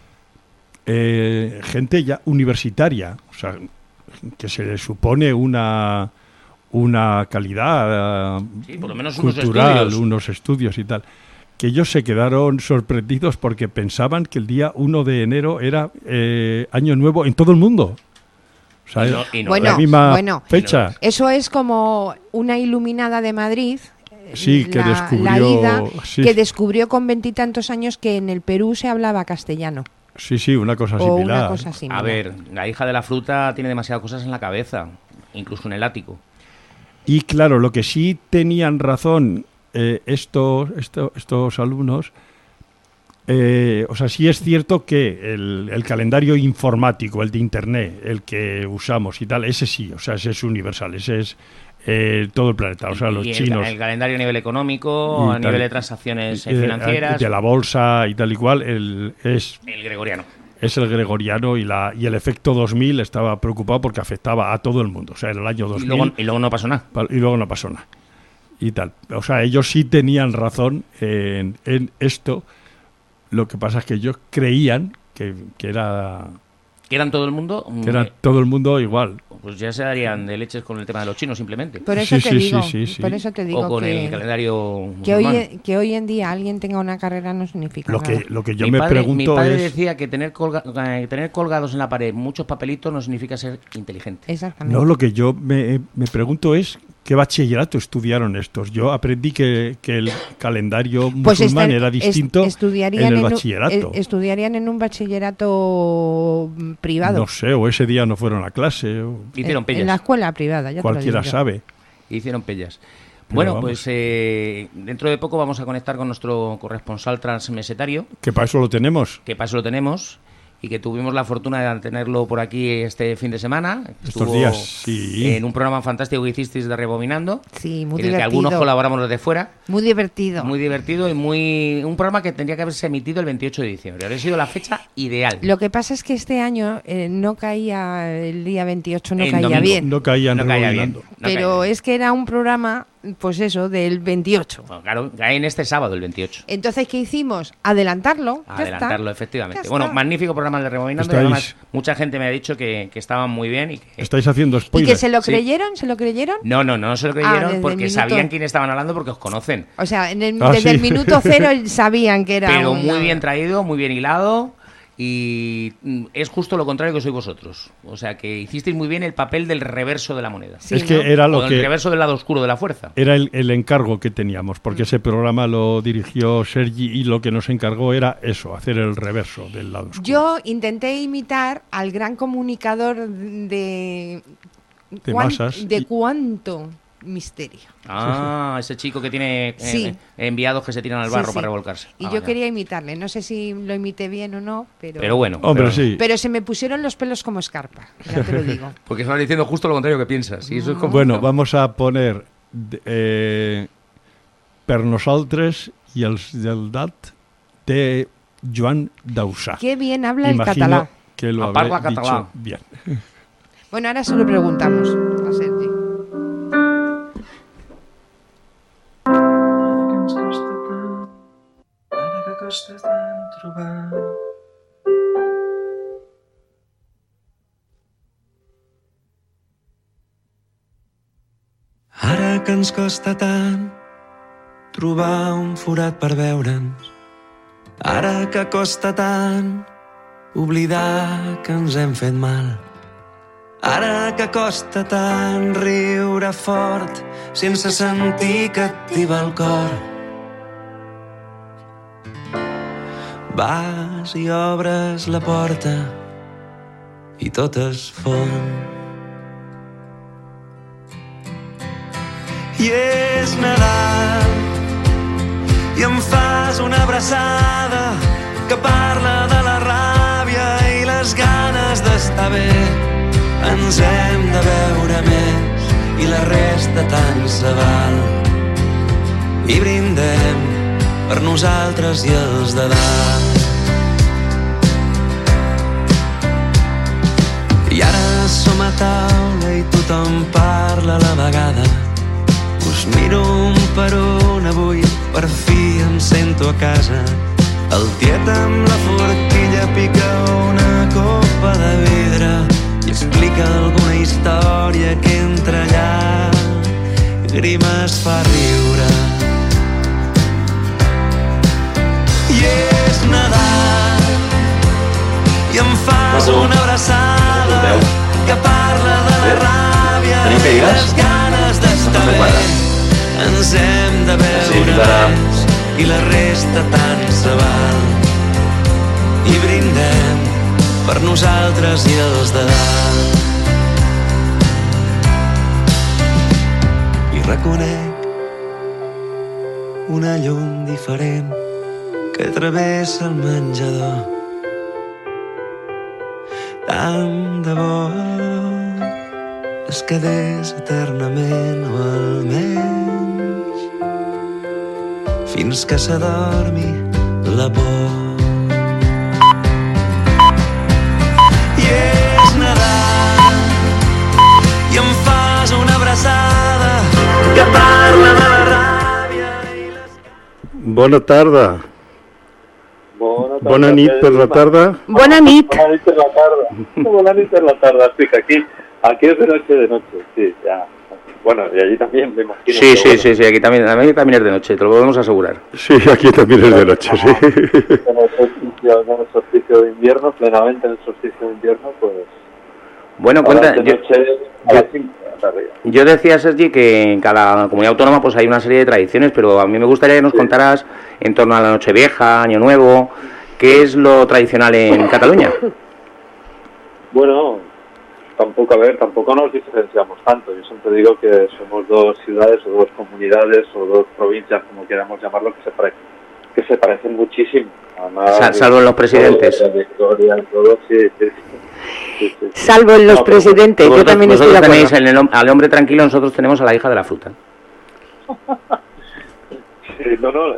Gente ya universitaria, o sea, que se le supone una calidad Sí, por lo menos unos cultural, estudios. unos estudios y tal, que ellos se quedaron sorprendidos porque pensaban que el día 1 de enero era Año Nuevo en todo el mundo. O sea, Y no, Bueno, la misma bueno. fecha. Eso es como una iluminada de Madrid. Sí, que la descubrió- ida, sí. que descubrió con 20 y tantos años que en el Perú se hablaba castellano. Sí, una cosa O similar. una cosa similar. A ver, la hija de la fruta tiene demasiadas cosas en la cabeza, incluso en el ático. Y claro, lo que sí tenían razón estos alumnos, o sea, sí es cierto que el calendario informático, el de Internet, el que usamos y tal, ese sí, o sea, ese es universal, ese es todo el planeta, o sea, los Y chinos. el calendario a nivel económico, y a tal, nivel de transacciones y, financieras, de la bolsa y tal y cual, es el gregoriano. el gregoriano y el efecto 2000 estaba preocupado porque afectaba a todo el mundo, o sea, en el año 2000. Y luego no pasó nada. Y luego no pasó nada. Y tal. O sea, ellos sí tenían razón en esto. Lo que pasa es que ellos creían que era ¿Que eran todo el mundo? todo el mundo igual. Pues ya se darían de leches con el tema de los chinos simplemente. Por eso Sí, te sí, digo, sí, sí. por eso te digo O con el que, calendario que musulmán. hoy en día alguien tenga una carrera no significa Lo nada. que yo Mi me padre pregunto es... decía que tener colgados en la pared muchos papelitos no significa ser inteligente. Exactamente. No, lo que yo me pregunto es qué bachillerato estudiaron estos. Yo aprendí que el calendario Pues musulmán están- era distinto estudiarían en el un- bachillerato. estudiarían en un bachillerato privado. No sé, o ese día no fueron a clase, o Hicieron pellas. En la escuela privada, ya te lo cualquiera digo yo. sabe. Hicieron pellas. Pero Bueno, vamos. pues dentro de poco vamos a conectar con nuestro corresponsal transmesetario, Que para eso lo tenemos. que para eso lo tenemos, y que tuvimos la fortuna de tenerlo por aquí este fin de semana. Estos Estuvo días, sí. En un programa fantástico que hicisteis de Rebobinando, Sí, muy en el que algunos divertido. colaboramos desde fuera. Muy divertido. Muy divertido y un programa que tendría que haberse emitido el 28 de diciembre. Habría sido la fecha ideal. Lo que pasa es que este año no caía el día 28, no En caía domingo. bien. No caían No caía rebobinando. bien. No Pero caía bien. es que era un programa, pues eso, del 28. Bueno, claro, cae en este sábado, el 28. Entonces, ¿qué hicimos? Adelantarlo. ya Adelantarlo, está. efectivamente. Ya Bueno, está. magnífico programa de Rebobinando. Estáis- Y además, mucha gente me ha dicho que estaban muy bien y que... Estáis haciendo ¿Y spoilers. que se lo Sí. creyeron? ¿Se lo creyeron? No se lo Ah, creyeron desde el porque minuto- sabían quién estaban hablando porque os conocen. O sea, Ah, desde sí. el minuto cero sabían que era Pero una- muy bien traído, muy bien hilado y es justo lo contrario que sois vosotros. O sea, que hicisteis muy bien el papel del reverso de la moneda. Sí, es que ¿no? era O lo del que reverso del lado oscuro de la fuerza. era el encargo que teníamos, porque ese programa lo dirigió Sergi y lo que nos encargó era eso, hacer el reverso del lado oscuro. Yo intenté imitar al gran comunicador de masas. de cuánto misterio. Ah, ese chico que tiene Sí. enviados que se tiran al Sí, barro sí. para revolcarse. Y Ah, yo vaya. quería imitarle. No sé si lo imité bien o no, Pero bueno. Hombre, pero- sí. Pero se me pusieron los pelos como escarpa, ya te lo digo. Porque estás diciendo justo lo contrario que piensas. Y eso es como... Bueno, vamos a poner per nosaltres i els del DAT de Joan Dausà. Qué bien habla el Imagino catalán. que lo Parla habré català. dicho bien. Bueno, ahora se lo preguntamos a Sergi. Ara que costa tant trobar. Ara que ens costa tant trobar un forat per veure'ns. Ara que costa tant oblidar que ens hem fet mal. Ara que costa tant riure fort sense sentir que et tiba el cor. Vas i obres la porta i tot es fon. I és Nadal i em fas una abraçada que parla de la ràbia i les ganes d'estar bé. Ens hem de veure més i la resta tant se val. I brindem per nosaltres i els de dalt. I ara som a taula i tothom parla a la vegada. Us miro un per un avui, per fi em sento a casa. El tiet amb la forquilla pica una copa de vidre i explica alguna història que entre llàgrimes fa riure. I és Nadal i em fas una abraçada que parla de la ràbia i les ganes d'estar bé. Ens hem de veure més i la resta tant se val. I brindem per nosaltres i els de dalt. I reconec una llum diferent que travessa el menjador. Tant de bo es quedés eternament o almenys fins que s'adormi la por. I és Nadal i em fas una abraçada que parla de la ràbia i les... Bona tarda. Bona nit per la tarda. Bona nit. Bona nit per la tarda. Bona nit per la tarda. Estic aquí es de noche, sí, ya. Bueno, y allí también me imagino. Sí, aquí también es de noche, te lo podemos asegurar. Sí, aquí también es de noche, sí. En el solsticio de invierno, plenamente en el solsticio de invierno, pues... Bueno, cuenta... De noche a las 5 de la tarde. Yo decía, Sergi, que en cada comunidad autónoma pues hay una serie de tradiciones, pero a mí me gustaría que nos contaras en torno a la Nochevieja, Año Nuevo, ¿qué es lo tradicional en Cataluña? Bueno, tampoco nos diferenciamos tanto. Yo siempre digo que somos dos ciudades o dos comunidades o dos provincias, como queramos llamarlo, que se parecen muchísimo. Además, salvo en los presidentes. Todo, sí. Salvo en los presidentes, yo también estoy de acuerdo. Tenéis al hombre tranquilo, nosotros tenemos a la hija de la fruta. Sí,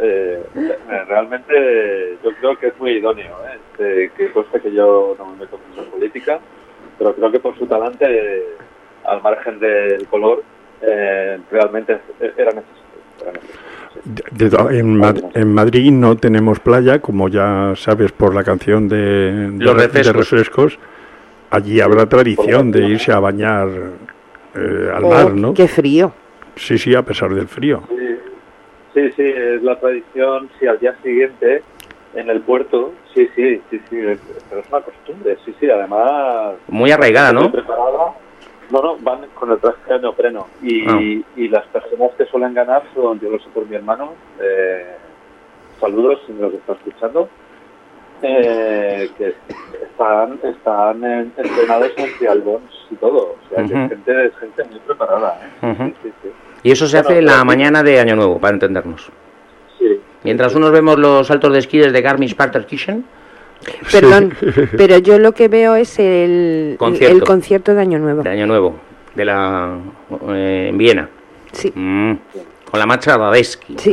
realmente yo creo que es muy idóneo, que conste que yo no me meto mucho en política, pero creo que por su talante, al margen del color, realmente era necesario. En Madrid no tenemos playa, como ya sabes por la canción de refrescos. Allí habrá tradición de irse a bañar al mar, ¿no? ¡Qué frío! Sí, a pesar del frío. Sí, es la tradición, sí, al día siguiente en el puerto, sí, pero es una costumbre, sí, además... Muy arraigada, ¿no? No, van con el traje de neopreno y las personas que suelen ganar son, yo lo sé por mi hermano, saludos si me los está escuchando, que están entrenados en triatlons y todo, o sea, que es gente muy preparada, Sí. Y eso se hace en la mañana de Año Nuevo, para entendernos. Sí. Mientras unos vemos los saltos de esquí desde Garmisch-Partenkirchen. Perdón, pero yo lo que veo es el concierto de Año Nuevo. De Año Nuevo, en Viena. Sí. Con la marcha Radetzky. Sí.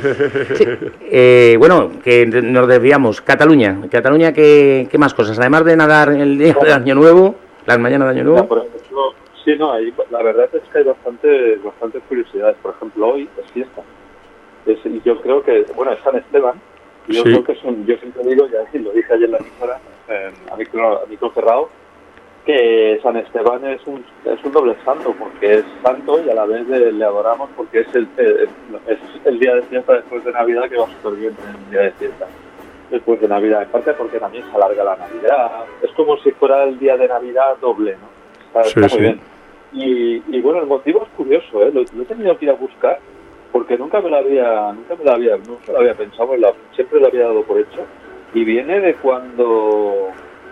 Bueno, que nos desviamos. Cataluña, ¿qué más cosas? Además de nadar el día de Año Nuevo, las mañanas de Año Nuevo. Por ejemplo, sí, no, la verdad es que hay bastantes curiosidades. Por ejemplo, hoy es fiesta. Y yo creo que, bueno, es San Esteban. Y yo creo que yo siempre digo, ya lo dije ayer en la emisora, a micro cerrado, que San Esteban es un doble santo, porque es santo y a la vez le adoramos porque es el día de fiesta después de Navidad, que va súper bien tener un día de fiesta después de Navidad, en parte porque también se alarga la Navidad, es como si fuera el día de Navidad doble, ¿no? Está muy bien. Y bueno, el motivo es curioso, lo he tenido que ir a buscar, porque nunca me lo había pensado, siempre lo había dado por hecho, y viene de cuando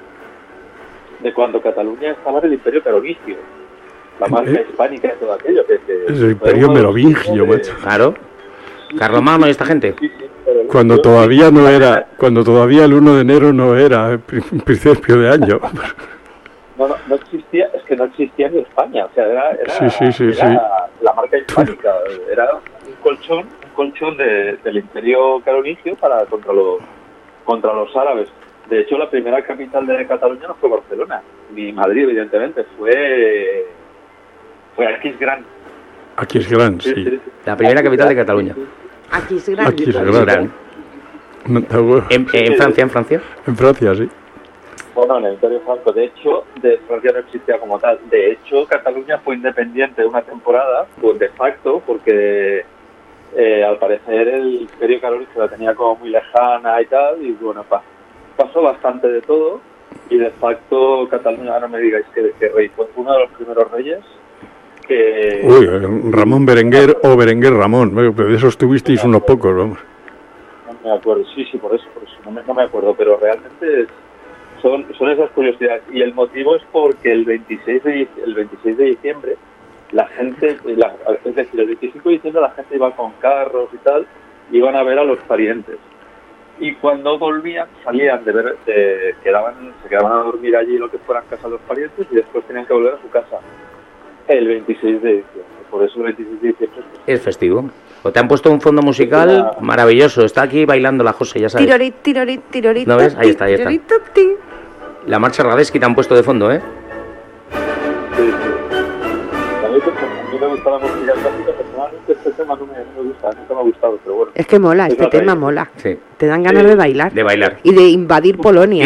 Cataluña estaba en el Imperio Carolingio, la marca hispánica y todo aquello. El Imperio Merovingio, macho. Claro. Carlomagno y esta gente. Sí, cuando todavía el 1 de enero no era principio de año. No existía, es que no existía en España, o sea, era la marca hispánica, era un colchón del Imperio Carolingio contra los árabes. De hecho, la primera capital de Cataluña no fue Barcelona, ni Madrid, evidentemente, fue Aquisgrán. Aquisgrán, sí. La primera capital de Cataluña. Aquisgrán. ¿En Francia? En Francia, sí. Bueno, en el Imperio Franco. De hecho, Francia no existía como tal. De hecho, Cataluña fue independiente una temporada, pues de facto, porque al parecer el Imperio Carolingio la tenía como muy lejana y tal, y bueno, pasó bastante de todo, y de facto Cataluña, no me digáis que rey, fue uno de los primeros reyes que... Uy, Ramón Berenguer o Berenguer Ramón, pero de esos tuvisteis unos pocos, vamos. No me acuerdo, sí, por eso, no me acuerdo, pero realmente son esas curiosidades, y el motivo es porque el 26 de diciembre la gente, es decir, el 25 de diciembre la gente iba con carros y tal, iban a ver a los parientes. Y cuando volvían, salían se quedaban a dormir allí lo que fueran casa de los parientes, y después tenían que volver a su casa el 26 de diciembre. Por eso el 26 de diciembre es festivo. O te han puesto un fondo musical maravilloso. Está aquí bailando la José, ya sabes. Tirorit. ¿No ves? Ahí está. La marcha Radetzky te han puesto de fondo, ¿eh? Sí. A mí me gusta la música clásica, personalmente este tema no me gusta, nunca me ha gustado, pero bueno. Es que mola, este tema mola. Sí. Te dan ganas de bailar. De bailar. Y de invadir Polonia.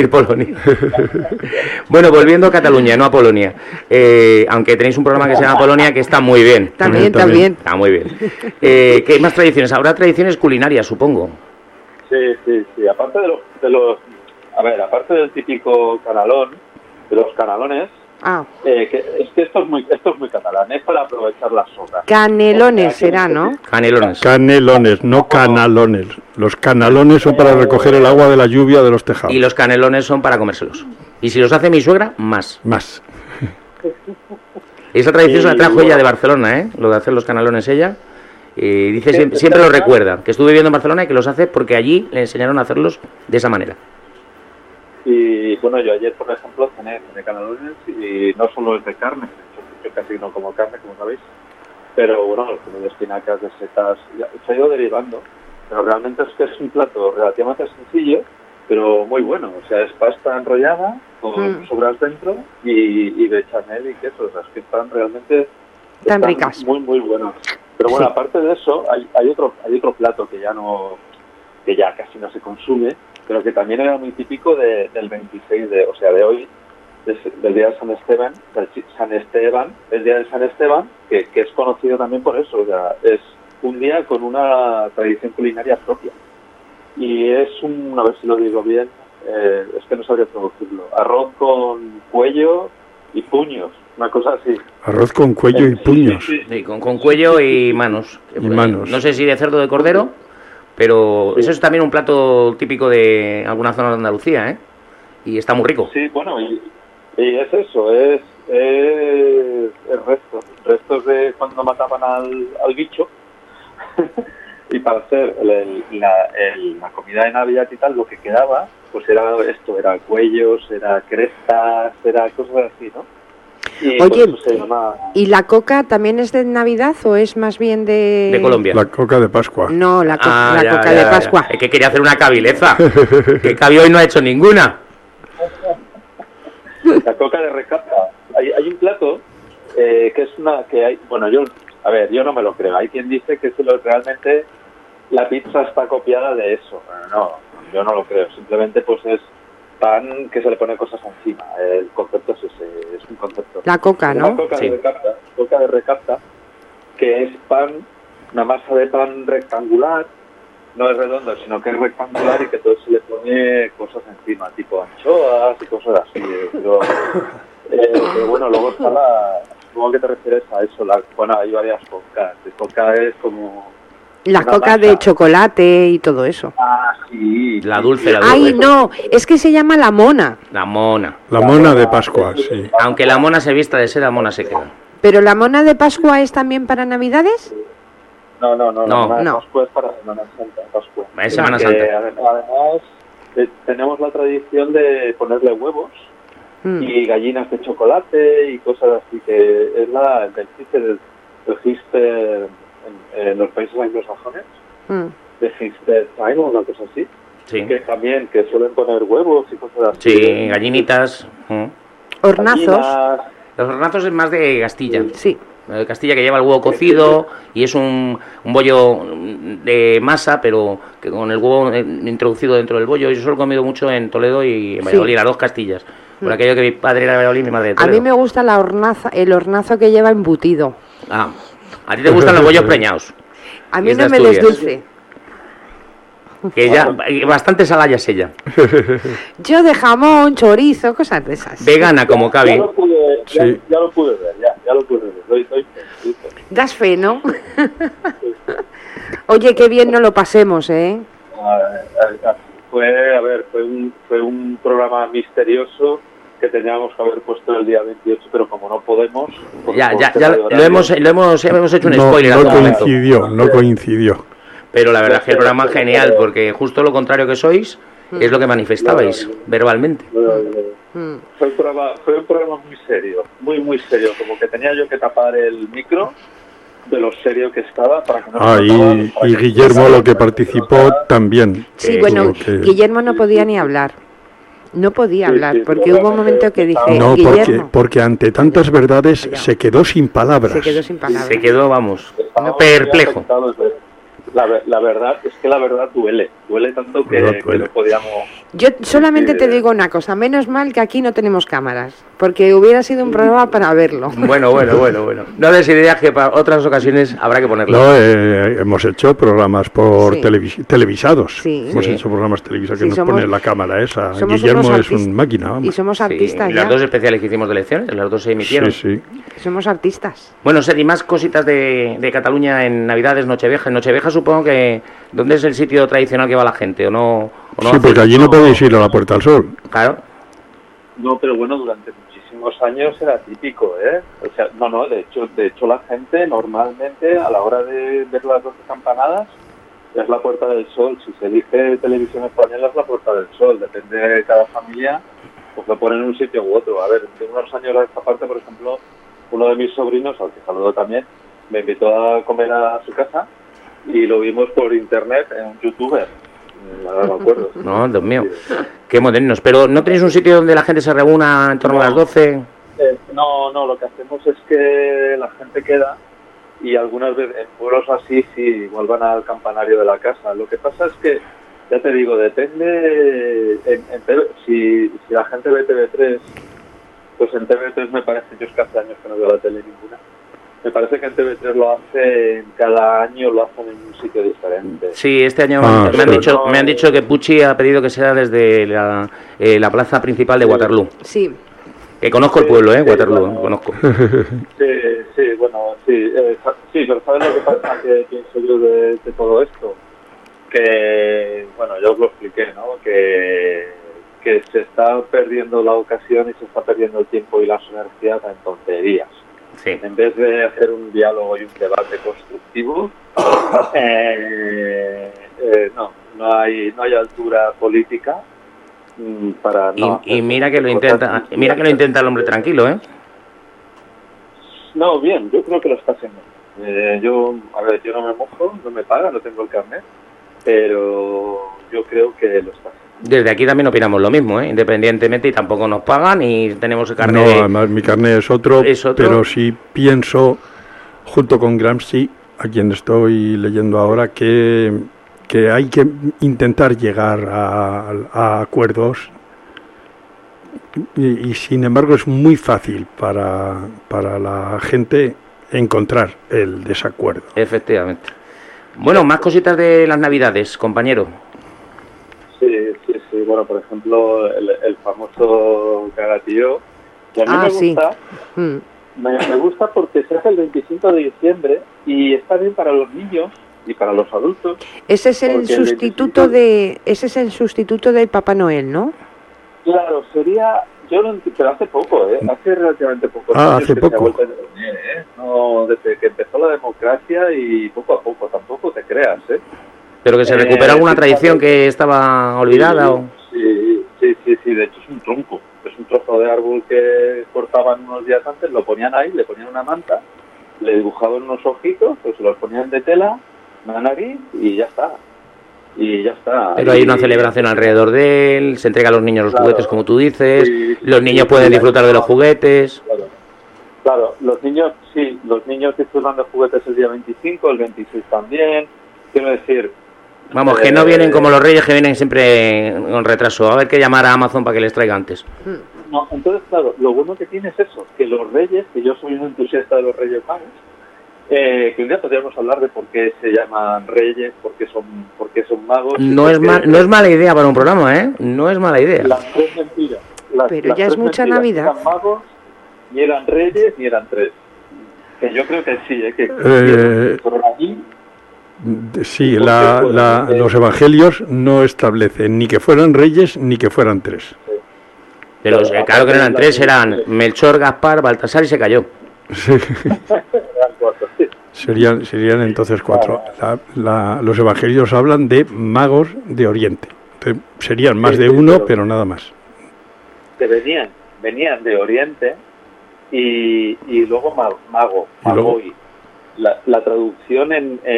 Bueno, volviendo a Cataluña, no a Polonia. Aunque tenéis un programa que se llama Polonia, que está muy bien. También. Está muy bien. ¿Qué más tradiciones? Habrá tradiciones culinarias, supongo. Sí. Aparte aparte del típico canalón, de los canalones, es que esto es muy catalán, es para aprovechar las sobras. Canelones será, ¿no? Canelones, no canalones. Los canalones son para recoger el agua de la lluvia de los tejados. Y los canelones son para comérselos. Y si los hace mi suegra, más. Esa tradición se la trajo ella de Barcelona, ¿eh? Lo de hacer los canalones ella. Y dice, siempre lo recuerda, que estuve viviendo en Barcelona y que los hace porque allí le enseñaron a hacerlos de esa manera. Y bueno, yo ayer, por ejemplo, cené canalones, y no solo es de carne, yo casi no como carne, como sabéis, pero bueno, como de espinacas, de setas, se ha ido derivando, pero realmente es un plato relativamente sencillo, pero muy bueno. O sea, es pasta enrollada con sobras dentro y bechamel y queso. O sea, es que están realmente tan ricas, muy muy buenos. Pero bueno, aparte de eso, hay otro plato que ya casi no se consume, pero que también era muy típico del 26 de hoy, del día de San Esteban, el día de San Esteban, que es conocido también por eso. O sea, es un día con una tradición culinaria propia. Y es a ver si lo digo bien, es que no sabría traducirlo, arroz con cuello y puños, una cosa así. Arroz con cuello y puños. Sí, con cuello y manos. No sé si de cerdo o de cordero, pero eso es también un plato típico de alguna zona de Andalucía, ¿eh? Y está muy rico. Sí, bueno, y es eso, es restos de cuando mataban al bicho. Y para hacer la comida de Navidad y tal, lo que quedaba, pues era cuellos, era crestas, era cosas así, ¿no? Y Oye, por eso se llama... ¿y la coca también es de Navidad o es más bien de...? De Colombia. La coca de Pascua. No, la Ya, coca ya, de ya. Pascua. Es que quería hacer una cabileza. Que Cabi hoy no ha hecho ninguna. La coca de recapta. Hay un plato que es una... que hay bueno, yo no me lo creo. Hay quien dice que realmente la pizza está copiada de eso. No, yo no lo creo. Simplemente pues es pan que se le pone cosas encima. El concepto es ese, es un concepto. La coca, Una ¿no? coca Sí. de recapta, que es pan, una masa de pan rectangular, no es redondo, sino que es rectangular y que todo se le pone cosas encima, tipo anchoas y cosas así. Pero bueno, luego está supongo que te refieres a eso, bueno, hay varias cocas. La coca es como... La una coca masa. de chocolate y todo eso. Ah, sí. La sí, dulce, sí. la dulce. Ay, no, es que se llama la mona. La mona. La mona de Pascua, sí. Aunque la mona se vista de seda, mona se queda. ¿Pero la mona de Pascua es también para Navidades? No, No. la Pascua es para Semana Santa, Pascua. Es Semana Porque, Santa. Además, tenemos la tradición de ponerle huevos Mm. y gallinas de chocolate y cosas así, que es el Easter en los países anglosajones, Mm. de Easter Time o una cosa así, Sí. que también, que suelen poner huevos y cosas así. Sí, gallinitas. Hornazos. Gallinas. Los hornazos es más de Castilla. Sí. Castilla, que lleva el huevo cocido y es un bollo de masa, pero que con el huevo introducido dentro del bollo. Yo solo he comido mucho en Toledo y en Valladolid, las dos Castillas. Por aquello que mi padre era de Valladolid y mi madre de A Toledo. mí me gusta el hornazo que lleva embutido. Ah, a ti te gustan los bollos preñados. A Y mí es de no me Asturias. desdulce. Que ya, bastante salada ya es ella. Yo de jamón, chorizo, cosas de esas. Vegana como Ya Cabi. lo pude, Sí. ya lo pude ver, ya lo pude ver. Doy fe. Das fe, ¿no? Oye, qué bien nos lo pasemos, ¿eh? Fue un programa misterioso que teníamos que haber puesto el día 28, pero como no podemos... Ya por lo tema de horario, hemos hecho un No, spoiler no hace un momento. coincidió, no coincidió. Pero la verdad es que el programa es genial, porque justo lo contrario que sois es lo que manifestabais verbalmente. Mm. Fue un programa muy serio, muy serio, como que tenía yo que tapar el micro de lo serio que estaba para que no Ah, se notaba, para y que- Guillermo, lo que participó, también. Sí, bueno, que- Guillermo no podía ni hablar. No podía Sí, hablar, sí, porque hubo un momento que dije, No, Guillermo, porque ante tantas verdades se quedó sin palabras. se quedó sin palabras. Se quedó, vamos, Estábamos muy perplejo. afectados de- La verdad es que la verdad duele tanto que, Duele. que no podíamos... Yo solamente te digo una cosa, menos mal que aquí no tenemos cámaras, porque hubiera sido un programa para verlo. Bueno. No des ideas que para otras ocasiones habrá que ponerlo. No, hemos hecho programas por Sí. televisados. Sí. Hemos Sí. hecho programas televisados que Sí, nos somos- pone la cámara esa. somos Guillermo unos es un artistas. máquina, Y vamos. somos Sí, artistas las ya. dos especiales que hicimos de elecciones, las dos se emitieron. Sí. Somos artistas. Bueno, Sergi, más cositas de Cataluña en Navidades, Nochevieja. En Nochevieja supongo que... ¿Dónde es el sitio tradicional que va la gente? ¿O no Sí, hacéis? porque allí no podéis ir a la Puerta del Sol. Claro. No, pero bueno, durante muchísimos años era típico, ¿eh? O sea, de hecho la gente normalmente a la hora de ver las 12 campanadas es la Puerta del Sol. Si se elige televisión española es la Puerta del Sol. Depende de cada familia, pues lo ponen en un sitio u otro. A ver, de unos años a esta parte, por ejemplo, uno de mis sobrinos, al que saludo también, me invitó a comer a su casa y lo vimos por internet en un youtuber. Ahora me acuerdo. No, Dios mío. Qué modernos. Pero ¿no tenéis un sitio donde la gente se reúna en torno a las 12? No, lo que hacemos es que la gente queda y algunas veces en pueblos así sí igual van al campanario de la casa. Lo que pasa es que, ya te digo, depende si la gente ve TV3, pues en TV3 me parece, yo es que hace años que no veo la tele ninguna, me parece que en TV3 lo hacen, cada año lo hacen en un sitio diferente. Sí, este año Ah, me han dicho que Pucci ha pedido que sea desde la plaza principal de Waterloo. Sí. Que conozco el pueblo, Waterloo, conozco. Sí, bueno, sí, pero ¿sabes lo que pasa que pienso yo de todo esto? Que, bueno, ya os lo expliqué, ¿no? Que se está perdiendo la ocasión y se está perdiendo el tiempo y las energías en tonterías. Sí. En vez de hacer un diálogo y un debate constructivo, no hay altura política para no Y hacer mira que lo cosas intenta el hombre tranquilo, ¿eh? No, bien, yo creo que lo está haciendo. Yo no me mojo, no me paga, no tengo el carnet, pero yo creo que lo está haciendo. Desde aquí también opinamos lo mismo, independientemente, y tampoco nos pagan y tenemos el carnet. No, además mi carnet es otro, pero sí pienso, junto con Gramsci, a quien estoy leyendo ahora, que hay que intentar llegar a acuerdos y sin embargo es muy fácil para la gente encontrar el desacuerdo. Efectivamente. Bueno, más cositas de las Navidades, compañero. Sí. Bueno, por ejemplo, el famoso cagatío. Que a mí me gusta. Sí. Me gusta porque se hace el 25 de diciembre y está bien para los niños y para los adultos. Ese es el sustituto del Papá Noel, ¿no? Claro, sería... pero hace poco, hace relativamente poco. Hace poco. Se ha vuelto a poner, no, desde que empezó la democracia y poco a poco, tampoco te creas, Pero que se recupera alguna tradición que estaba olvidada. Sí, de hecho es un tronco. Es un trozo de árbol que cortaban unos días antes, lo ponían ahí, le ponían una manta, le dibujaban unos ojitos, pues se los ponían de tela, una nariz y ya está. Pero hay una celebración alrededor de él, se entrega a los niños los juguetes, como tú dices, los niños pueden disfrutar de los juguetes. Claro, los niños disfrutan de juguetes el día 25, el 26 también. Quiero decir... Vamos, que no vienen como los Reyes, que vienen siempre con retraso. A ver qué llamar a Amazon para que les traiga antes. No, entonces, claro, lo bueno que tiene es eso, que los Reyes, que yo soy un entusiasta de los Reyes Magos, que un día podríamos hablar de por qué se llaman Reyes, por qué son magos. No es mala idea para un programa, No es mala idea. Las tres mentiras. Pero ya es mucha Navidad. Ni eran magos, ni eran Reyes, ni eran tres. Que yo creo que sí, que por allí... Sí, los evangelios no establecen ni que fueran reyes ni que fueran tres. Pero claro que no eran tres, eran Melchor, Gaspar, Baltasar y se cayó. Sí. Serían entonces cuatro. Los evangelios hablan de magos de Oriente. Entonces, serían más de uno, pero nada más. Que venían de Oriente y luego magoi. La traducción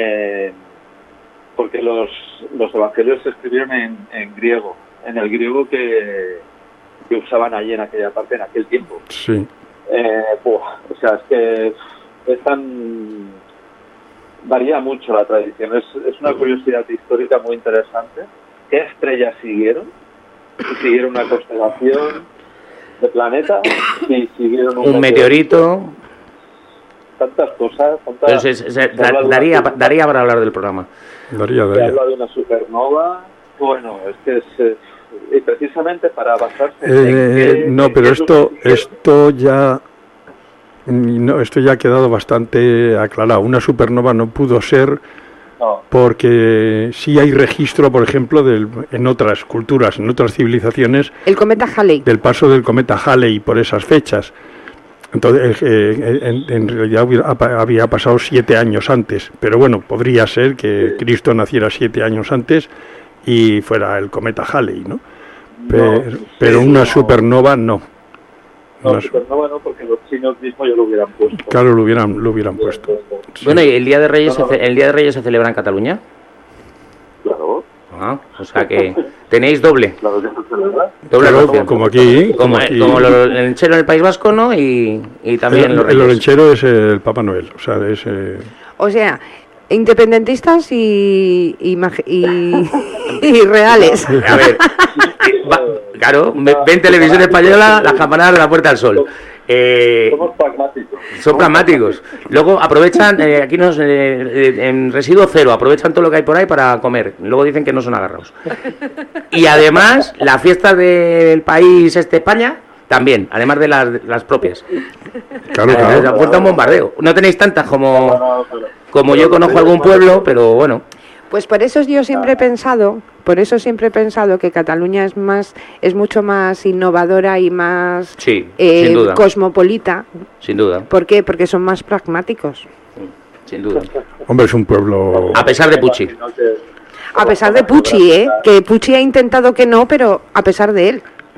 porque los evangelios se escribieron en griego, en el griego que usaban allí en aquella parte, en aquel tiempo. Sí. O sea, es que varía mucho la tradición. Es una curiosidad histórica muy interesante. ¿Qué estrellas siguieron? ¿Siguieron una constelación de planetas? ¿Y siguieron un meteorito? Tantas cosas. Daría para hablar del programa. Daría. Se habla de una supernova. Bueno, es que y precisamente para basarse no, pero esto ya ha quedado bastante aclarado. Una supernova no pudo ser porque sí hay registro, por ejemplo, en otras culturas, en otras civilizaciones, el cometa Halley, del paso del cometa Halley por esas fechas. Entonces, en realidad había pasado 7 años antes, pero bueno, podría ser que Cristo naciera 7 años antes y fuera el cometa Halley, ¿no? Pero una supernova no. No, supernova no, porque los chinos mismos ya lo hubieran puesto. Claro, lo hubieran puesto. Sí. Bueno, ¿y el Día de Reyes se celebra en Cataluña? Claro. O sea que tenéis doble. Claro que se celebra. Claro, como aquí. Como el Olenchero en el País Vasco, ¿no? Y también los Reyes. El Olenchero es el Papá Noel, O sea, independentistas y reales. A ver, claro, ven Televisión Española, las campanadas de la Puerta del Sol. Somos pragmáticos. Son pragmáticos. Luego aprovechan, aquí en residuo cero, aprovechan todo lo que hay por ahí para comer. Luego dicen que no son agarrados. Y además, las fiestas del país España, también, además de las propias. Claro. La puerta un bombardeo. No tenéis tantas como yo conozco algún pueblo, pero bueno. Pues por eso yo siempre he pensado que Cataluña es mucho más innovadora y más sin duda. Cosmopolita. Sin duda. ¿Por qué? Porque son más pragmáticos. Sin duda. Hombre, es un pueblo... A pesar de Pucci. A pesar de Pucci, que Pucci ha intentado que no, pero a pesar de él.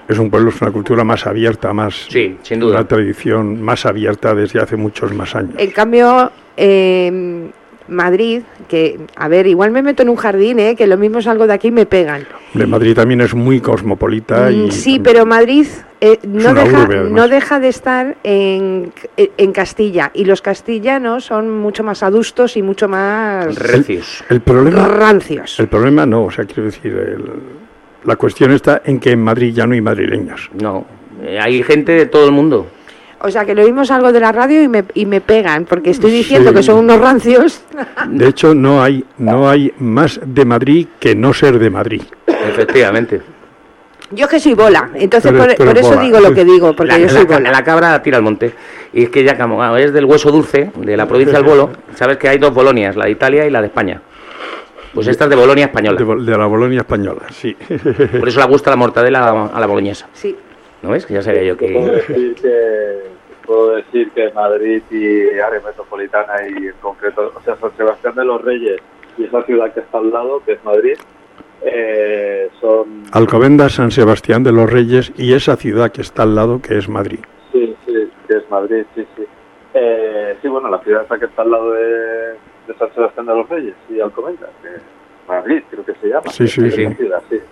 es un pueblo, es una cultura más abierta, más Sí, sin duda. una tradición más abierta desde hace muchos más años. En cambio, Madrid, que, a ver, igual me meto en un jardín, que lo mismo salgo de aquí y me pegan. De Madrid también es muy cosmopolita y Sí, pero Madrid no, una deja, urbe, además. no deja de estar en Castilla, y los castellanos son mucho más adustos y mucho más Recios. el problema rancios. el problema no, o sea, quiero decir, la cuestión está en que en Madrid ya no hay madrileños. No, hay gente de todo el mundo. O sea, que lo mismo salgo de la radio y me pegan, porque estoy diciendo Sí. que son unos rancios. De hecho, no hay más de Madrid que no ser de Madrid. Efectivamente. Yo que soy bola, entonces Pero por eso bola. digo lo que digo, porque yo soy bola. La cabra tira al monte. Y es que ya como es del hueso dulce, de la provincia del Bolo, sabes que hay dos Bolonias, la de Italia y la de España. Pues esta es de Bolonia española. De la Bolonia española, sí. Por eso le gusta la mortadela a la boloñesa. Sí. ¿No ves? Que ya sabía yo Puedo que... decir que Madrid y área metropolitana y en concreto, o sea, San Sebastián de los Reyes y esa ciudad que está al lado, que es Madrid, son... Alcobendas, San Sebastián de los Reyes y esa ciudad que está al lado, que es Madrid. Sí, que es Madrid, sí. Sí, bueno, la ciudad esa que está al lado de San Sebastián de los Reyes y Alcobendas, que es Madrid, creo que se llama. Sí, sí, Esa sí. ciudad, sí.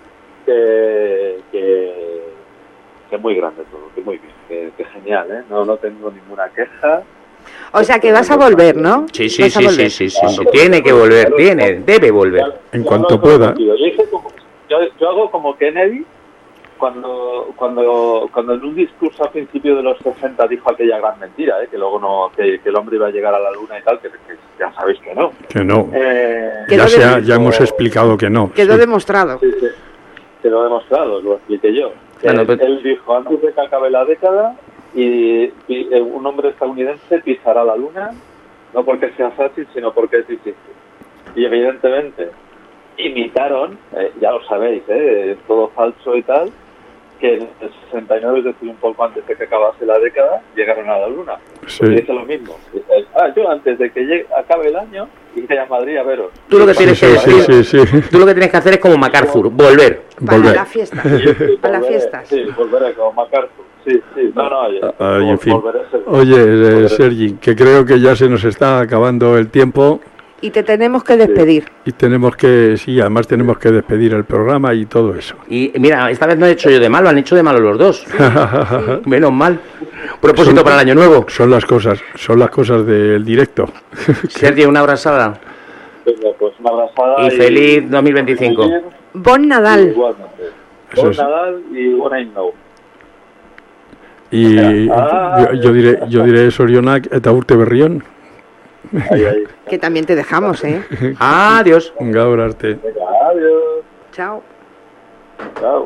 Que muy grande todo, que muy bien, que genial, ¿eh? No tengo ninguna queja. O sea, que vas a volver, ¿no? Sí. Vas a volver. Sí. Tiene que volver, debe volver. En cuanto pueda. Yo hago como Kennedy cuando en un discurso a principio de los 60 dijo aquella gran mentira, que luego no, que el hombre iba a llegar a la luna y tal, que ya sabéis que no. Que no. Quedó Ya hemos explicado que no. Quedó sí. demostrado. Sí, te lo he demostrado, lo expliqué yo. Bueno, pero- Él dijo, antes de que acabe la década, y un hombre estadounidense pisará la luna, no porque sea fácil, sino porque es difícil. Y evidentemente imitaron, ya lo sabéis, es todo falso y tal, que en el 69, es decir, un poco antes de que acabase la década, llegaron a la luna. Sí. Y dice lo mismo. Dice, yo antes de que acabe el año, iré a Madrid a veros. Tú lo que tienes que decir, Sí. tú lo que tienes que hacer es como MacArthur, volver. Para Volver. la fiesta. Sí, Para las volveré, fiestas. Sí, volveré como MacArthur. Sí. No, oye. Ay, en fin. Volveré seguro. Oye, Volveré. Sergi, que creo que ya se nos está acabando el tiempo Y te tenemos que despedir. y además tenemos que despedir el programa y todo eso. Y mira, esta vez no he hecho yo de malo, han hecho de malo los dos. Menos mal. Propósito para el año nuevo. Son las cosas del directo. Sergio, una abrazada. Venga, pues una abrazada. Y feliz 2025. Bon Nadal. Igualmente. Eso Bon es. Nadal y Bon Ain't No. Y yo diré Sorionak eta urte berrión. Ahí. Que también te dejamos, ¿eh? Adiós. Gaur arte. Venga, adiós. Chao. Chao.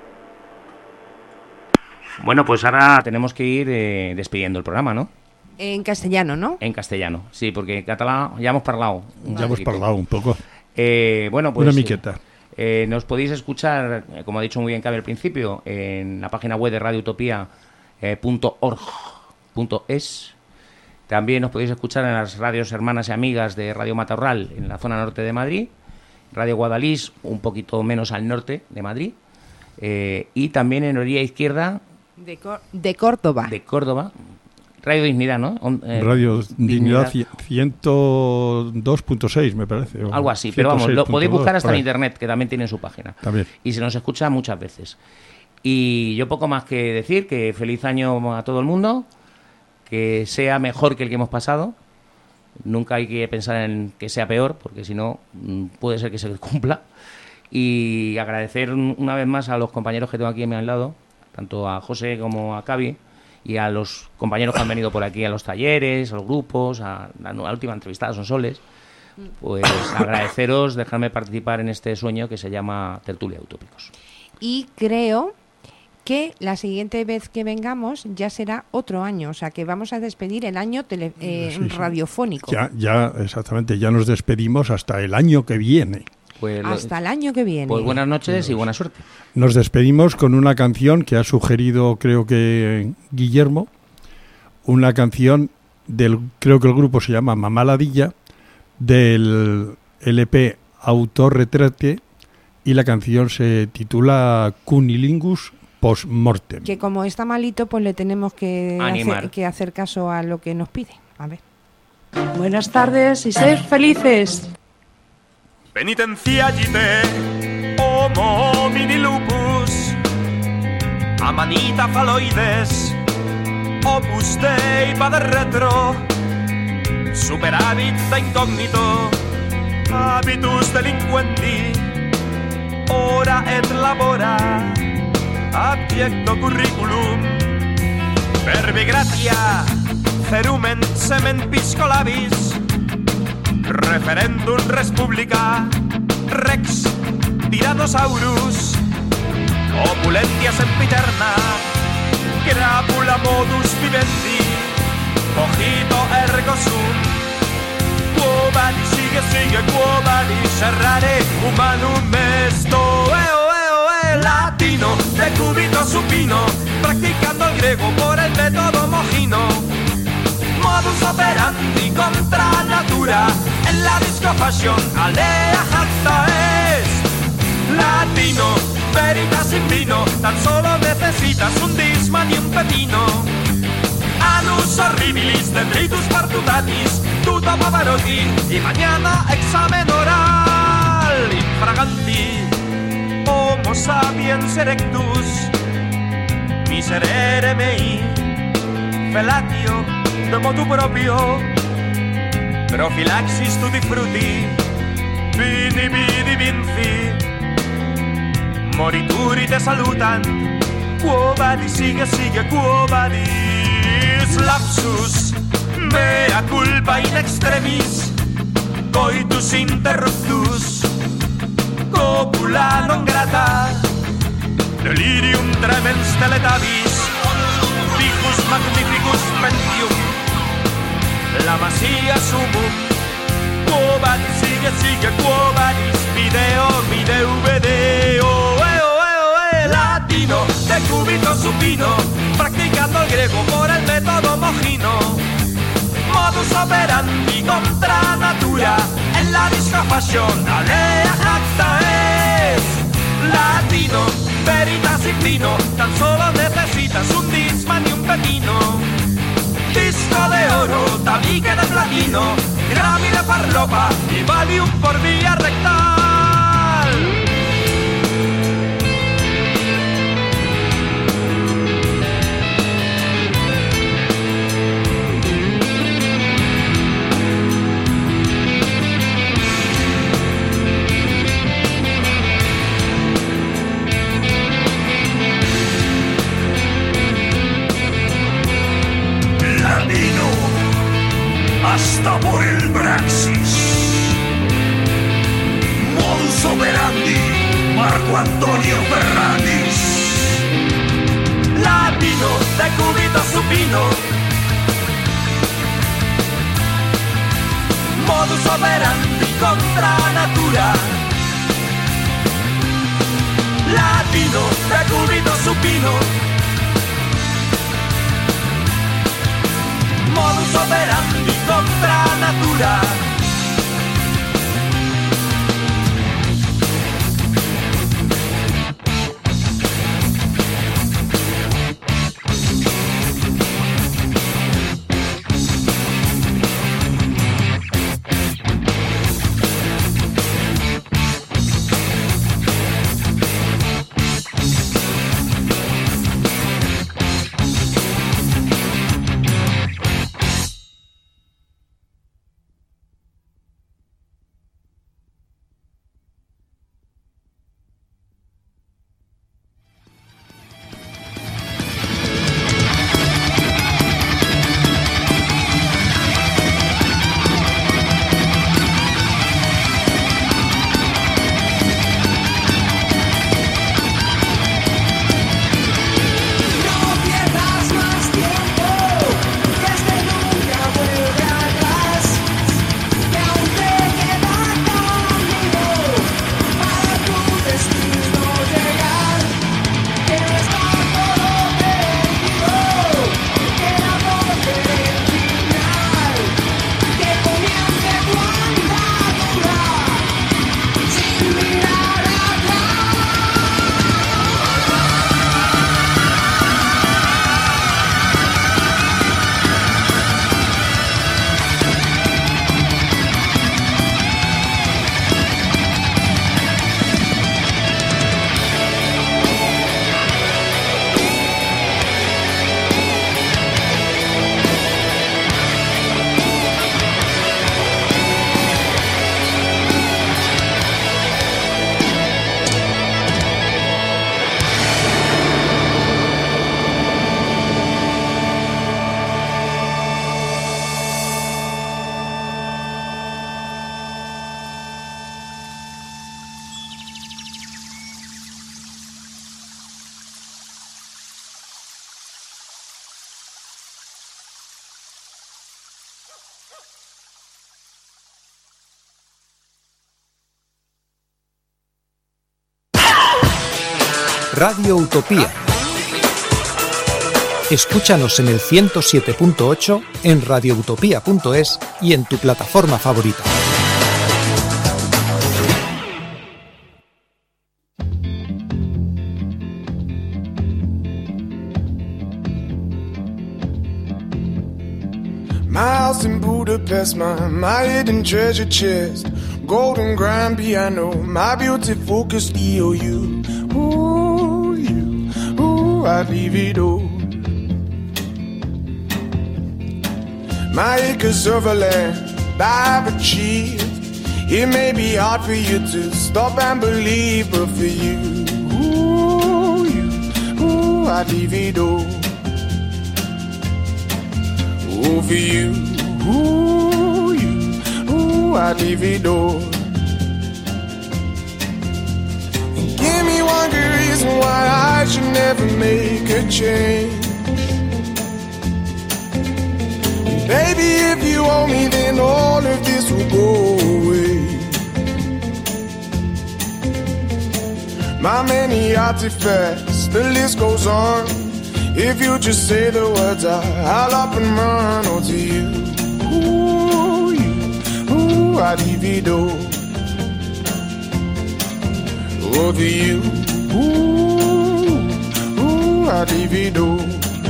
Bueno, pues ahora tenemos que ir despidiendo el programa, ¿no? En castellano, ¿no? En castellano, sí, porque en catalán ya hemos parlado. Ya hemos parlado un poco. Bueno, pues Una miqueta. nos podéis escuchar, como ha dicho muy bien Cabe al principio, en la página web de radioutopía.org.es. También nos podéis escuchar en las radios hermanas y amigas de Radio Matorral en la zona norte de Madrid, Radio Guadalís un poquito menos al norte de Madrid, y también en orilla izquierda De Córdoba. de Córdoba, Radio Dignidad, ¿no? Radio Dignidad 102.6, me parece. o Algo así, pero vamos, lo 106.2, podéis buscar hasta por en ahí. internet, que también tiene su página. También. Y se nos escucha muchas veces. Y yo poco más que decir, que feliz año a todo el mundo, que sea mejor que el que hemos pasado. Nunca hay que pensar en que sea peor, porque si no, puede ser que se cumpla. Y agradecer una vez más a los compañeros que tengo aquí a mi lado, tanto a José como a Cavi, y a los compañeros que han venido por aquí a los talleres, a los grupos, a la última entrevista a Sonsoles. Pues agradeceros, dejarme participar en este sueño que se llama Tertulia Utópicos. Y creo que la siguiente vez que vengamos ya será otro año, o sea que vamos a despedir el año radiofónico. Ya, exactamente, ya nos despedimos hasta el año que viene. Pues, Hasta el año que viene. pues buenas noches y buena suerte. Nos despedimos con una canción que ha sugerido, creo que Guillermo, una canción creo que el grupo se llama Mamá Ladilla, del LP Autorretrate, y la canción se titula Cunilingus post-mortem. Que como está malito, pues le tenemos que Animar. hacer caso a lo que nos pide. A ver. Buenas tardes y sed felices. Penitenciagite, homo homini lupus, amanita faloides, opus dei padre retro, superavit da incognito, habitus delinquenti, ora et labora, abiecto curriculum, verbi gratia, cerumen semen piscolabis, referendum res publica, rex tyrannosaurus, opulentia sempiterna, crapula modus vivendi, cogito ergo sum, quo vadis sigue, quo vadis errare humanum est, latino, decúbito supino, practicando el griego por el método mojino, modus operandi contra natura, en la discofashion alea jacta es, latino, veritas sin vino, tan solo necesitas un disman y un pepino, anus horribilis, detritus partutatis, tuta pavarotti, y mañana examen oral, infraganti, homo sapiens erectus, miserere mei, felatio, de motu proprio, profilaxis tutti frutti, vini vidi vinci, morituri te salutant, quo vadis sigue, quo vadis, lapsus, mea culpa in extremis, coitus interruptus, copula non grata, delirium tremens teletavis, ficus magnificus pentium, la masía sumum, quo vadis sigue, quo vadis, video, latino, decúbito supino, practicando el griego por el método mojino, modus operandi contra natura, en la discofashion alea jacta es, latino, veritas sin vino, tan solo necesitas un disman y un pepino, disco de oro, tabique de platino, Grammy de farlopa y Valium por vía rectal. Hasta por el Braxis, modus operandi, Marco Antonio Ferranis, latino, decúbito supino, modus operandi contra natura, latino, decúbito supino, modus operandi contra natura. Radio Utopía. Escúchanos en el 107.8, en radioutopía.es y en tu plataforma favorita. My house in Budapest, my hidden treasure chest, golden grand piano, my beauty focused EOU. Ooh, you, ooh, I'd leave it all. My acres of land I've achieved. It may be hard for you to stop and believe, but for you, ooh, I'd leave it all. Ooh, for you, ooh, I'd leave it all. And give me one good reason why I should never make a change. And baby, if you owe me, then all of this will go away. My many artifacts, the list goes on. If you just say the words, I'll up and run. Oh, to you, ooh, I'd leave it all. Oh, to you, ooh, I'd leave it all.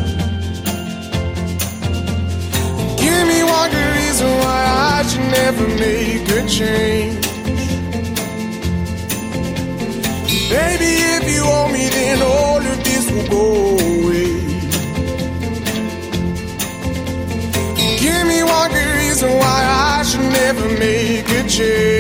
Give me one good reason why I should never make a change. Baby, if you owe me, then all of this will go away. Give me one good reason why I should never make a change.